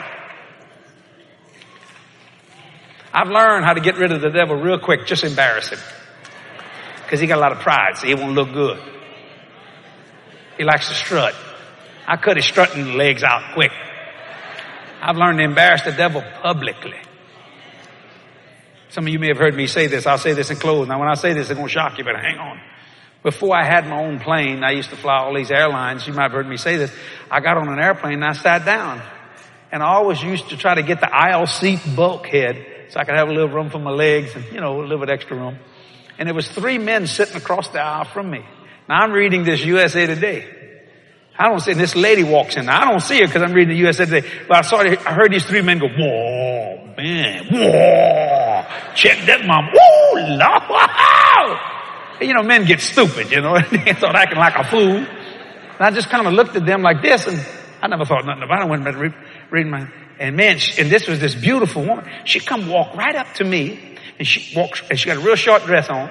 S1: I've learned how to get rid of the devil real quick. Just embarrass him. Because he got a lot of pride, so he won't look good. He likes to strut. I cut his strutting legs out quick. I've learned to embarrass the devil publicly. Some of you may have heard me say this. I'll say this in closing. Now, when I say this, it's going to shock you, but hang on. Before I had my own plane, I used to fly all these airlines. You might have heard me say this. I got on an airplane and I sat down. And I always used to try to get the aisle seat bulkhead so I could have a little room for my legs and, a little bit extra room. And there was 3 men sitting across the aisle from me. Now, I'm reading this USA Today. I don't see, and this lady walks in. Now, I don't see her because I'm reading the USA Today. But I heard these 3 men go, whoa, man, whoa, check that mom, whoa, Lord, wow. And, men get stupid, they start acting like a fool. And I just kind of looked at them like this, and I never thought nothing about it. I went back reading my, and man, and this was this beautiful woman. She come walk right up to me, and she walks, and she got a real short dress on.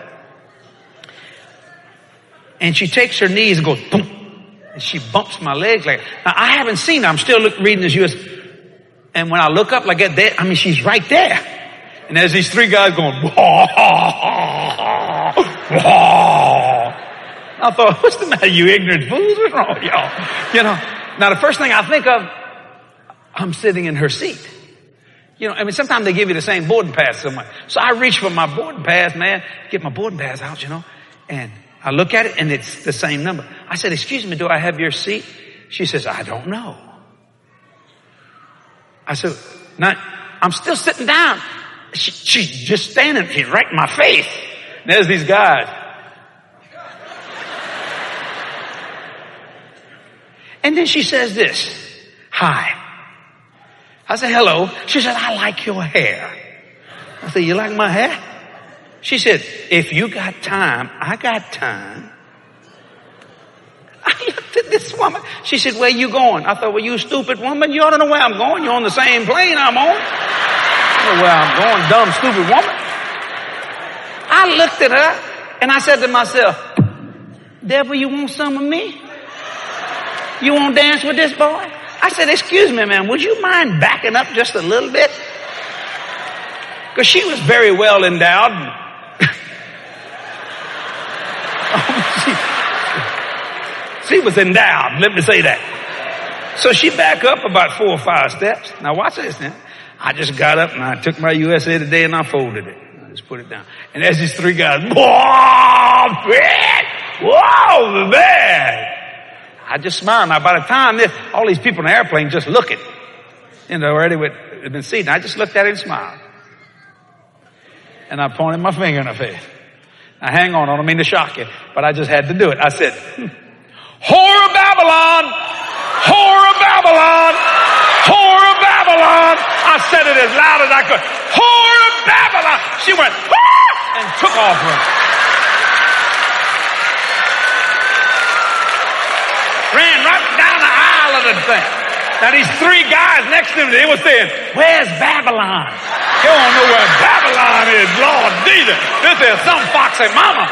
S1: And she takes her knees and goes, boom. And she bumps my legs like, now I haven't seen her. I'm still reading this US. And when I look up like that, she's right there. And there's these 3 guys going, whoa, whoa. I thought, what's the matter, you ignorant fools? What's wrong with y'all? Now the first thing I think of, I'm sitting in her seat. Sometimes they give you the same boarding pass somewhere. So I reach for my boarding pass, man, get my boarding pass out, and I look at it and it's the same number. I said, excuse me, do I have your seat? She says, I don't know. I said, I'm still sitting down. She's just standing here right in my face. And there's these guys. And then she says this, hi. I said, hello. She said, I like your hair. I said, you like my hair? She said, if you got time, I got time. I looked at this woman. She said, where you going? I thought, well, you stupid woman. You ought to know where I'm going. You're on the same plane I'm on. I don't know where I'm going, dumb, stupid woman. I looked at her and I said to myself, devil, you want some of me? You want to dance with this boy? I said, excuse me, ma'am, would you mind backing up just a little bit? Because she was very well endowed. She was endowed, let me say that. So she backed up about 4 or 5 steps. Now watch this now. I just got up and I took my USA Today and I folded it. I just put it down. And there's these 3 guys. Whoa, man! Whoa, man! I just smiled. Now by the time all these people in the airplane just looking, already had been seated. I just looked at it and smiled. And I pointed my finger in her face. Now hang on, I don't mean to shock you, but I just had to do it. I said, whore of Babylon, whore of Babylon, whore of Babylon. I said it as loud as I could. Whore of Babylon. She went, whore, and took off running. Ran right down the aisle of the thing. Now these 3 guys next to me, they were saying, where's Babylon? You don't know where Babylon is, Lord Jesus. This is some foxy mama.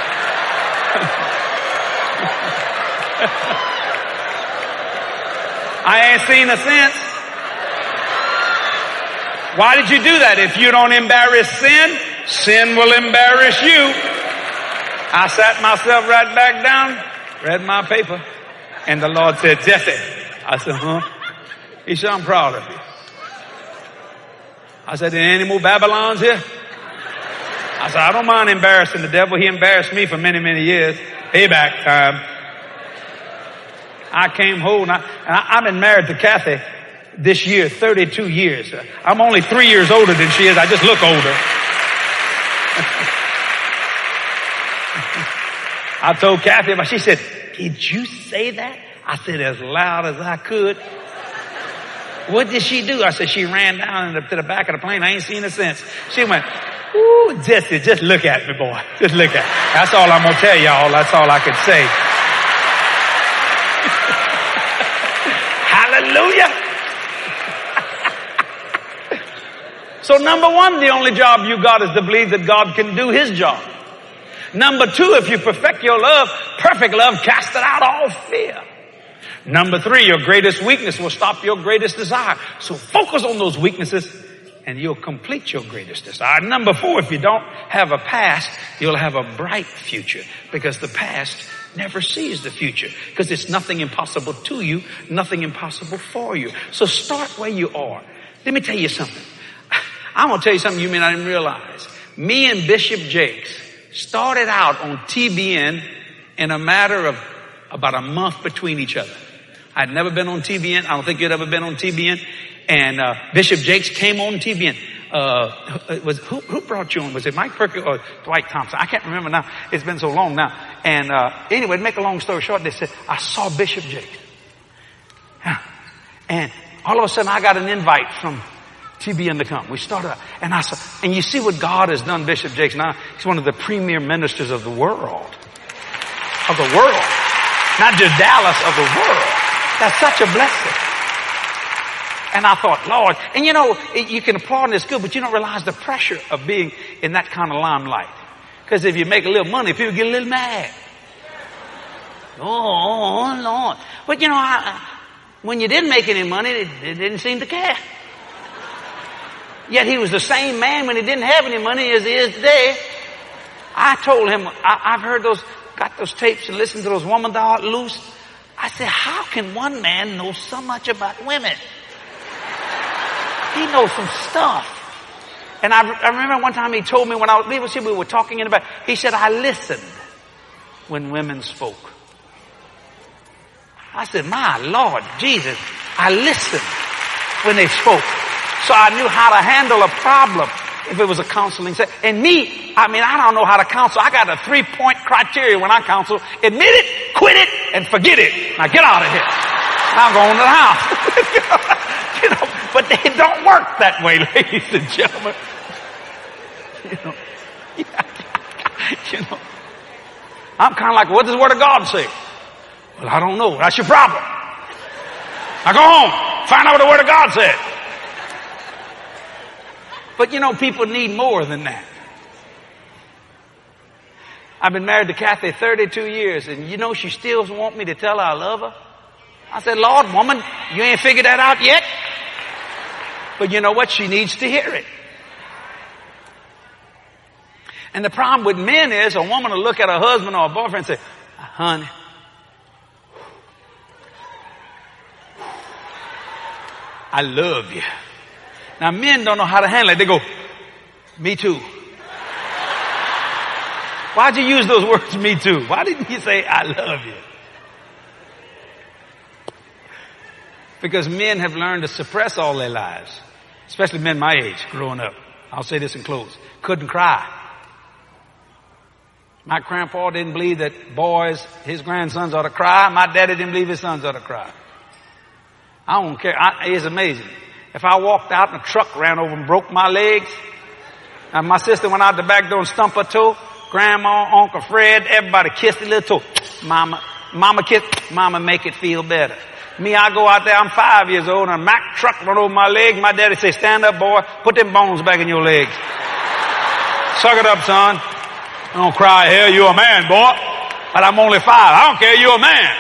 S1: I ain't seen her since. Why did you do that? If you don't embarrass sin, sin will embarrass you. I sat myself right back down, read my paper, and the Lord said, Jesse. I said, huh? He said, I'm proud of you. I said, there any more Babylons here? I said, I don't mind embarrassing the devil. He embarrassed me for many, many years. Payback time. I came home. I've been married to Kathy this year, 32 years. I'm only 3 years older than she is. I just look older. I told Kathy, but she said, did you say that? I said as loud as I could. What did she do? I said, she ran down to the back of the plane. I ain't seen her since. She went, ooh, Jesse, just look at me, boy. Just look at me. That's all I'm going to tell y'all. That's all I can say. Hallelujah. So number 1, the only job you got is to believe that God can do his job. Number 2, if you perfect your love, perfect love casteth out all fear. Number 3, your greatest weakness will stop your greatest desire. So focus on those weaknesses and you'll complete your greatest desire. Number 4, if you don't have a past, you'll have a bright future because the past never sees the future because it's nothing impossible to you, nothing impossible for you. So start where you are. Let me tell you something. I'm going to tell you something you may not even realize. Me and Bishop Jakes started out on TBN in a matter of about a month between each other. I'd never been on TBN. I don't think you'd ever been on TBN. And Bishop Jakes came on TBN. Who brought you on? Was it Mike Perkins or Dwight Thompson? I can't remember now. It's been so long now. And anyway, to make a long story short, they said, I saw Bishop Jakes. And all of a sudden I got an invite from TBN to come. We started, and I said, and you see what God has done, Bishop Jakes. Now, he's one of the premier ministers of the world. Of the world. Not just Dallas, of the world. That's such a blessing. And I thought, Lord, and you know, you can applaud and it's good, but you don't realize the pressure of being in that kind of limelight. Because if you make a little money, people get a little mad. Oh, Lord. But you know, when you didn't make any money, they didn't seem to care. Yet he was the same man when he didn't have any money as he is today. I told him, I've heard got those tapes and listened to those Woman Thou Art Loose. I said, how can one man know so much about women? He knows some stuff. And I remember one time he told me when we were talking in the back, he said, I listened when women spoke. I said, my Lord Jesus, I listened when they spoke. So I knew how to handle a problem if it was a counseling set. And me, I don't know how to counsel. I got a 3-point criteria when I counsel. Admit it, quit it, and forget it. Now get out of here. I'm going to the house. You know, but they don't work that way, ladies and gentlemen. You know, I'm kind of like, what does the Word of God say? Well, I don't know. That's your problem. Now go home. Find out what the Word of God said. But you know, people need more than that. I've been married to Kathy 32 years, and you know she still wants me to tell her I love her. I said, Lord, woman, you ain't figured that out yet? But you know what? She needs to hear it. And the problem with men is a woman will look at her husband or a boyfriend and say, honey, I love you. Now men don't know how to handle it. They go, me too. Why'd you use those words, me too? Why didn't you say, I love you? Because men have learned to suppress all their lives. Especially men my age, growing up. I'll say this in close. Couldn't cry. My grandpa didn't believe that boys, his grandsons ought to cry. My daddy didn't believe his sons ought to cry. I don't care. It's amazing. If I walked out and a truck ran over and broke my legs, and my sister went out the back door and stumped her toe, Grandma, Uncle Fred, everybody kissed the little toe. Mama kissed, Mama make it feel better. Me, I go out there, I'm 5 years old, and a Mack truck run over my leg. My daddy say, stand up, boy, put them bones back in your legs. Suck it up, son. Don't cry here, you're a man, boy. But I'm only 5. I don't care, you're a man.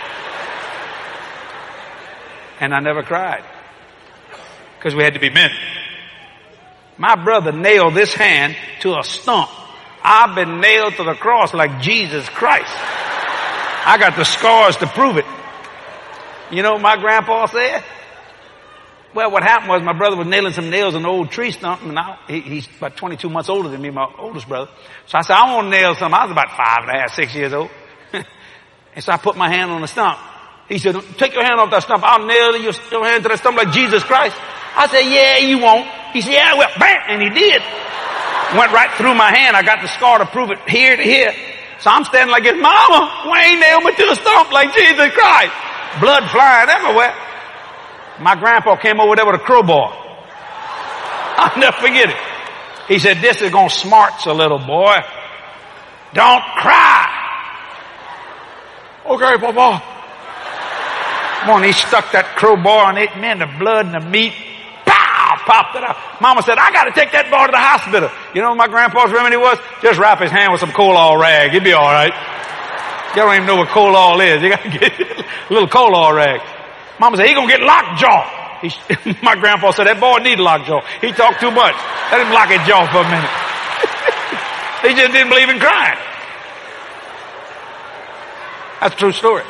S1: And I never cried. Because we had to be men. My brother nailed this hand to a stump. I've been nailed to the cross like Jesus Christ. I got the scars to prove it. You know what my grandpa said? Well, what happened was my brother was nailing some nails in an old tree stump, and now he's about 22 months older than me, my oldest brother. So I said, I want to nail something. I was about 5.5, 6 years old. And so I put my hand on the stump. He said, take your hand off that stump. I'll nail your hand to that stump like Jesus Christ. I said, yeah, you won't. He said, yeah, well, bam, and he did. Went right through my hand. I got the scar to prove it here to here. So I'm standing like this, Mama, Wayne nailed me to the stump like Jesus Christ. Blood flying everywhere. My grandpa came over there with a crowbar. I'll never forget it. He said, this is going to smart you, little boy. Don't cry. Okay, Papa. Come on, he stuck that crowbar on it, man, the blood and the meat. Pow! Popped it out. Mama said, I got to take that boy to the hospital. You know what my grandpa's remedy was? Just wrap his hand with some Colol rag. He'd be all right. You don't even know what Colol is. You got to get a little Colol rag. Mama said, he going to get lockjaw. My grandpa said, that boy need lockjaw. He talked too much. Let him lock his jaw for a minute. He just didn't believe in crying. That's a true story.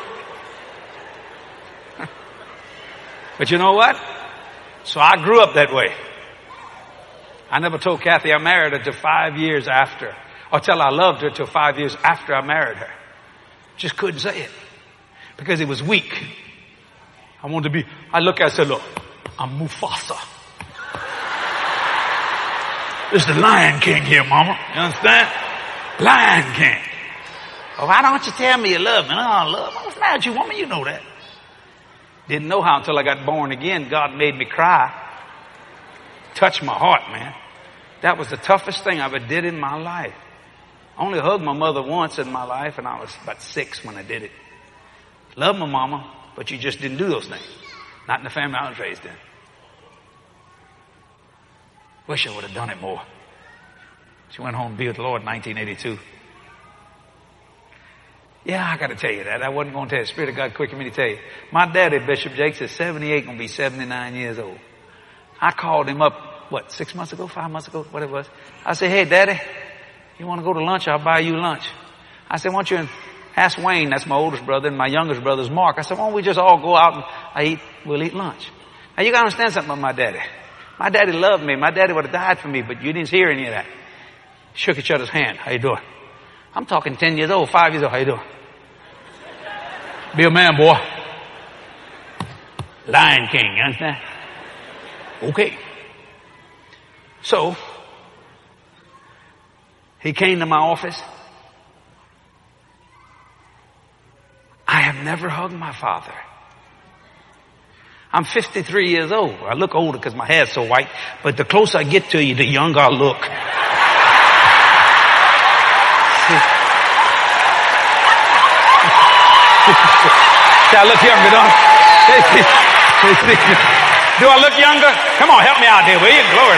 S1: But you know what? So I grew up that way. I never told Kathy I married her till 5 years after, or till I loved her till 5 years after I married her. Just couldn't say it because it was weak. I look at her and say, look, I'm Mufasa. This is the Lion King here, mama. You understand? Lion King. Oh, why don't you tell me you love me? Oh, love. What's the matter with you, woman? You know that. Didn't know how until I got born again. God made me cry. Touched my heart, man. That was the toughest thing I ever did in my life. I only hugged my mother once in my life, and I was about 6 when I did it. Love my mama, but you just didn't do those things. Not in the family I was raised in. Wish I would have done it more. She went home to be with the Lord in 1982. Yeah, I got to tell you that. I wasn't going to tell you. The Spirit of God quickened me to tell you. My daddy, Bishop Jakes, is 78, going to be 79 years old. I called him up, 6 months ago, 5 months ago, what it was. I said, hey, Daddy, you want to go to lunch? I'll buy you lunch. I said, why don't you ask Wayne, that's my oldest brother, and my youngest brother's Mark. I said, why don't we just all go out and we'll eat lunch. Now, you got to understand something about my daddy. My daddy loved me. My daddy would have died for me, but you didn't hear any of that. Shook each other's hand. How you doing? I'm talking 10 years old, 5 years old. How you doing? Be a man, boy. Lion King, you understand? Okay. So, he came to my office. I have never hugged my father. I'm 53 years old. I look older because my hair's so white, but the closer I get to you, the younger I look. See, I look younger, don't I? Do I look younger? Come on, help me out there, will you? Glory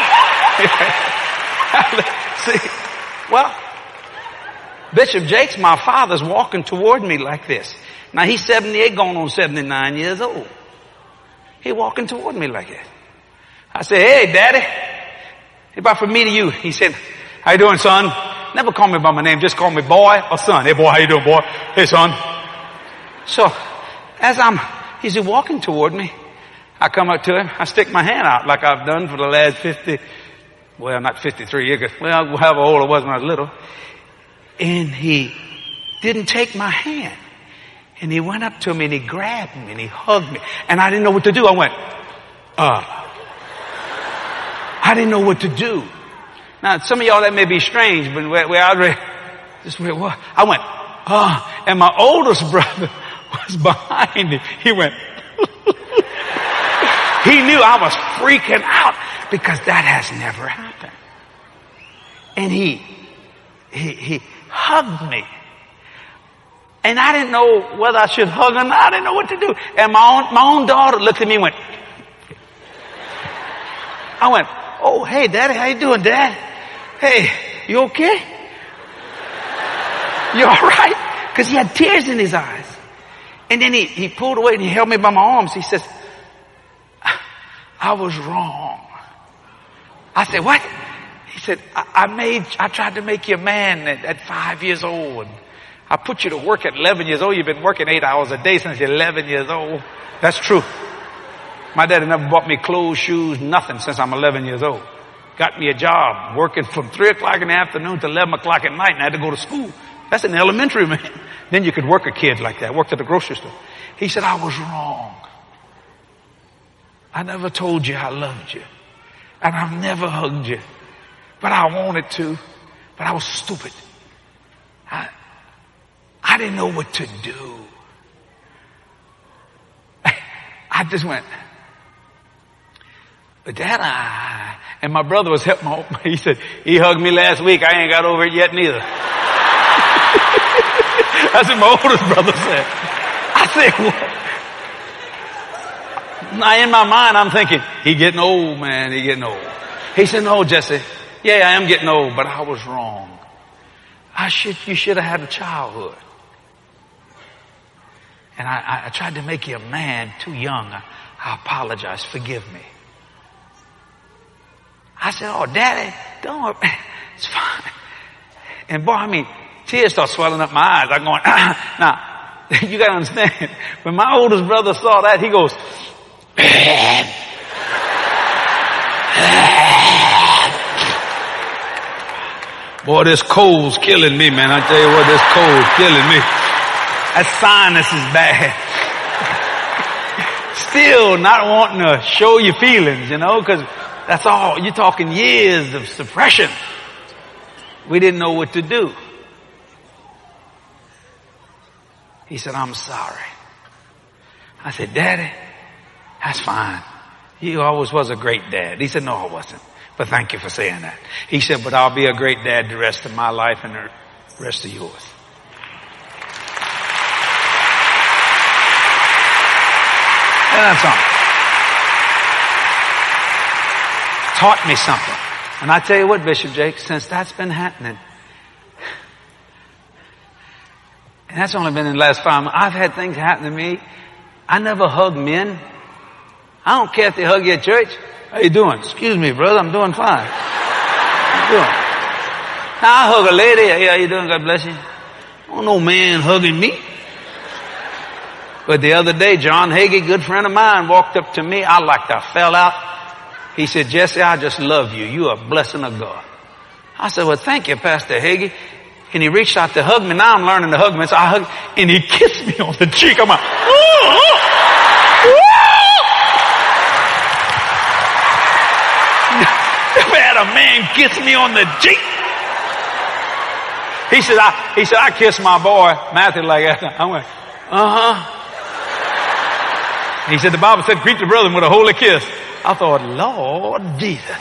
S1: to God. See, well, Bishop Jakes, my father's walking toward me like this. Now he's 78, going on 79 years old. He walking toward me like this. I said, hey, Daddy, about for me to you. He said, how you doing, son? Never call me by my name. Just call me boy or son. Hey, boy, how you doing, boy? Hey, son. So as he's walking toward me, I come up to him. I stick my hand out like I've done for the last not 53 years, however old I was when I was little. And he didn't take my hand. And he went up to me and he grabbed me and he hugged me. And I didn't know what to do. I went, I didn't know what to do. Now, some of y'all, that may be strange, but where I read, I went, and my oldest brother was behind him. He went, he knew I was freaking out because that has never happened. And he hugged me. And I didn't know whether I should hug or not. I didn't know what to do. And my own daughter looked at me and went, I went, oh, hey, Daddy, how you doing, Dad? Hey, you okay? You all right? Because he had tears in his eyes. And then he pulled away and he held me by my arms. He says, I was wrong. I said, what? He said, I tried to make you a man at 5 years old. I put you to work at 11 years old. You've been working 8 hours a day since you're 11 years old. That's true. My daddy never bought me clothes, shoes, nothing since I'm 11 years old. Got me a job working from 3 o'clock in the afternoon to 11 o'clock at night, and I had to go to school. That's an elementary, man. Then you could work a kid like that. Worked at the grocery store. He said, I was wrong. I never told you I loved you. And I've never hugged you. But I wanted to. But I was stupid. I didn't know what to do. I just went, but Dad, and my brother was helping me. He said, he hugged me last week. I ain't got over it yet neither. That's what my oldest brother said. I said, what? Now in my mind, I'm thinking, he getting old, man. He getting old. He said, no, Jesse. Yeah, I am getting old, but I was wrong. You should have had a childhood. And I tried to make you a man too young. I apologize. Forgive me. I said, oh, Daddy, don't worry. It's fine. And boy, tears start swelling up my eyes. I'm going, now, You got to understand, when my oldest brother saw that, he goes, boy, this cold's killing me, man. I tell you what, this cold's killing me. That sinus is bad. Still not wanting to show your feelings, you know, because that's all. You're talking years of suppression. We didn't know what to do. He said, I'm sorry. I said, Daddy, that's fine. You always was a great dad. He said, no, I wasn't. But thank you for saying that. He said, but I'll be a great dad the rest of my life and the rest of yours. And that's all. Taught me something. And I tell you what, Bishop Jake, since that's been happening, and that's only been in the last 5 months, I've had things happen to me. I never hug men. I don't care if they hug you at church. How you doing? Excuse me, brother, I'm doing fine. How you doing? Now I hug a lady. Hey, how you doing? God bless you. I don't know man hugging me. But the other day, John Hagee, good friend of mine, walked up to me. I fell out. He said, Jesse, I just love you. You are a blessing of God. I said, well, thank you, Pastor Hagee. And he reached out to hug me. Now I'm learning to hug me. So I hugged, and he kissed me on the cheek. I'm like, never had a man kiss me on the cheek. He said, I kissed my boy, Matthew, like that. I went, He said, the Bible said, greet the brethren with a holy kiss. I thought, Lord Jesus.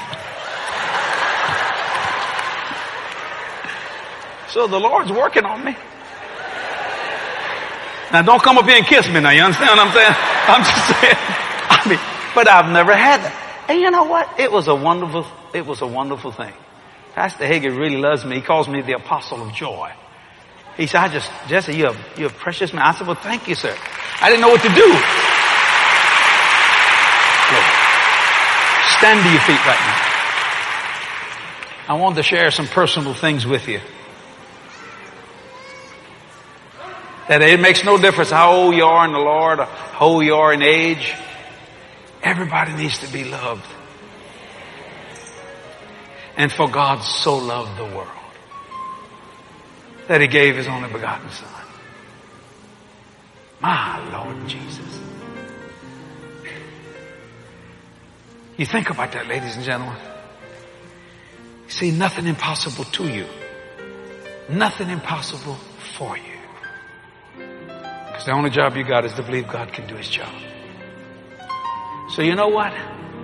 S1: So the Lord's working on me. Now don't come up here and kiss me now. You understand what I'm saying? I'm just saying. But I've never had that. And you know what? It was a wonderful thing. Pastor Hagee really loves me. He calls me the apostle of joy. He said, Jesse, you're a precious man. I said, well, thank you, sir. I didn't know what to do. Stand to your feet right now. I wanted to share some personal things with you. That it makes no difference how old you are in the Lord or how old you are in age. Everybody needs to be loved. And for God so loved the world that He gave His only begotten Son. My Lord Jesus. You think about that, ladies and gentlemen. See, nothing impossible to you. Nothing impossible for you. Because the only job you got is to believe God can do His job. So you know what?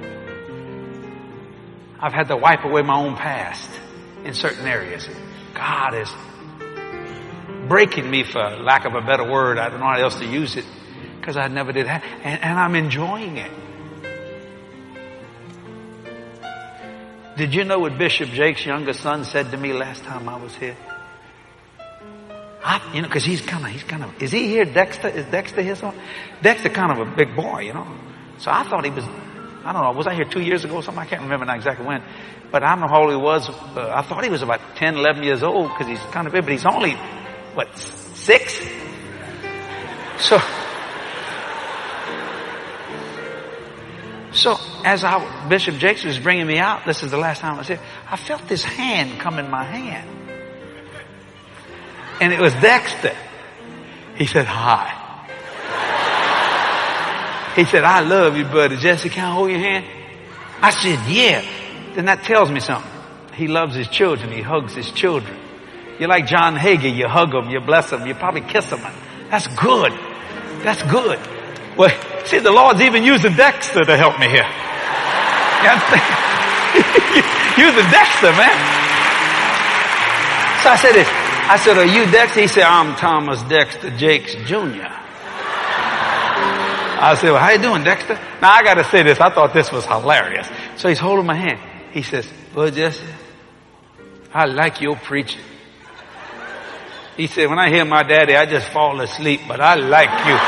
S1: I've had to wipe away my own past in certain areas. God is breaking me, for lack of a better word. I don't know how else to use it, because I never did that. And I'm enjoying it. Did you know what Bishop Jake's youngest son said to me last time I was here? Because he's kind of, is he here, Dexter? Is Dexter here? Dexter kind of a big boy, you know. So I thought he was, I don't know, was I here 2 years ago or something? I can't remember now exactly when. But I don't know how old he was. I thought he was about 10, 11 years old, because he's kind of big, but he's only, 6? So as Bishop Jakes was bringing me out, this is the last time I was here, I felt this hand come in my hand. And it was Dexter. He said, hi. He said, I love you, buddy. Jesse, can I hold your hand? I said, yeah. Then that tells me something. He loves his children. He hugs his children. You're like John Hagee. You hug them. You bless them. You probably kiss them. That's good. That's good. Well, see, the Lord's even using Dexter to help me here. You understand? Using Dexter, man. So I said this. I said, are you Dexter? He said, I'm Thomas Dexter Jakes Jr. I said, well, how you doing, Dexter? Now, I got to say this. I thought this was hilarious. So he's holding my hand. He says, well, Jesse, I like your preaching. He said, when I hear my daddy, I just fall asleep, but I like you.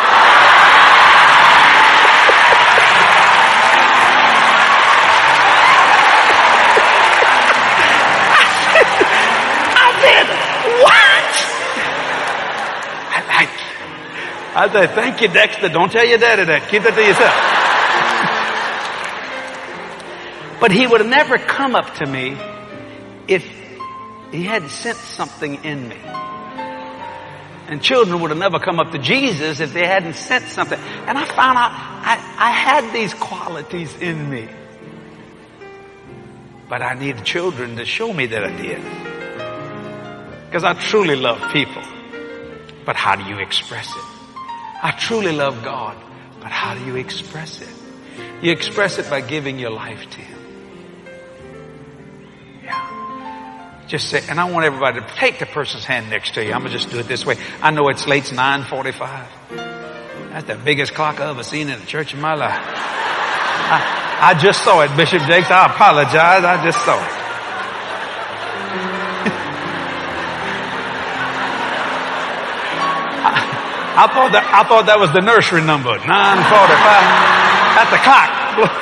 S1: I say, thank you, Dexter. Don't tell your daddy that. Keep that to yourself. But he would have never come up to me if he hadn't sensed something in me. And children would have never come up to Jesus if they hadn't sensed something. And I found out I had these qualities in me. But I needed children to show me that I did. Because I truly love people. But how do you express it? I truly love God. But how do you express it? You express it by giving your life to Him. Just say, and I want everybody to take the person's hand next to you. I'm going to just do it this way. I know it's late. It's 9:45. That's the biggest clock I've ever seen in a church in my life. I just saw it, Bishop Jakes. I apologize. I just saw it. I thought that was the nursery number. 9:45. That's the clock.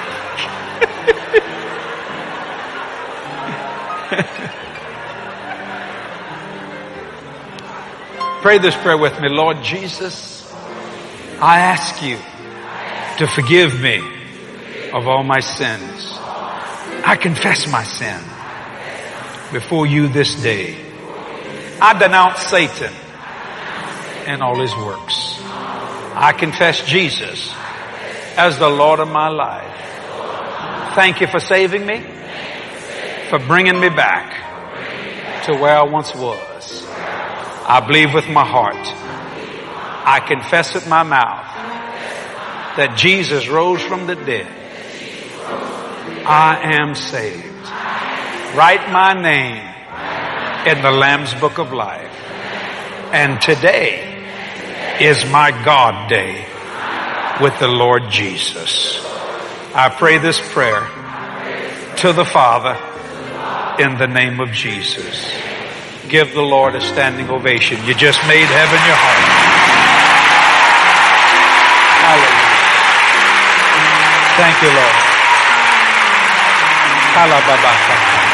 S1: Pray this prayer with me. Lord Jesus, I ask you to forgive me of all my sins. I confess my sin before you this day. I denounce Satan and all his works. I confess Jesus as the Lord of my life. Thank you for saving me, for bringing me back to where I once was. I believe with my heart. I confess with my mouth that Jesus rose from the dead. I am saved. Write my name in the Lamb's Book of Life. And today is my God day with the Lord Jesus. I pray this prayer to the Father in the name of Jesus. Give the Lord a standing ovation. You just made heaven your home. Hallelujah. Thank you, Lord.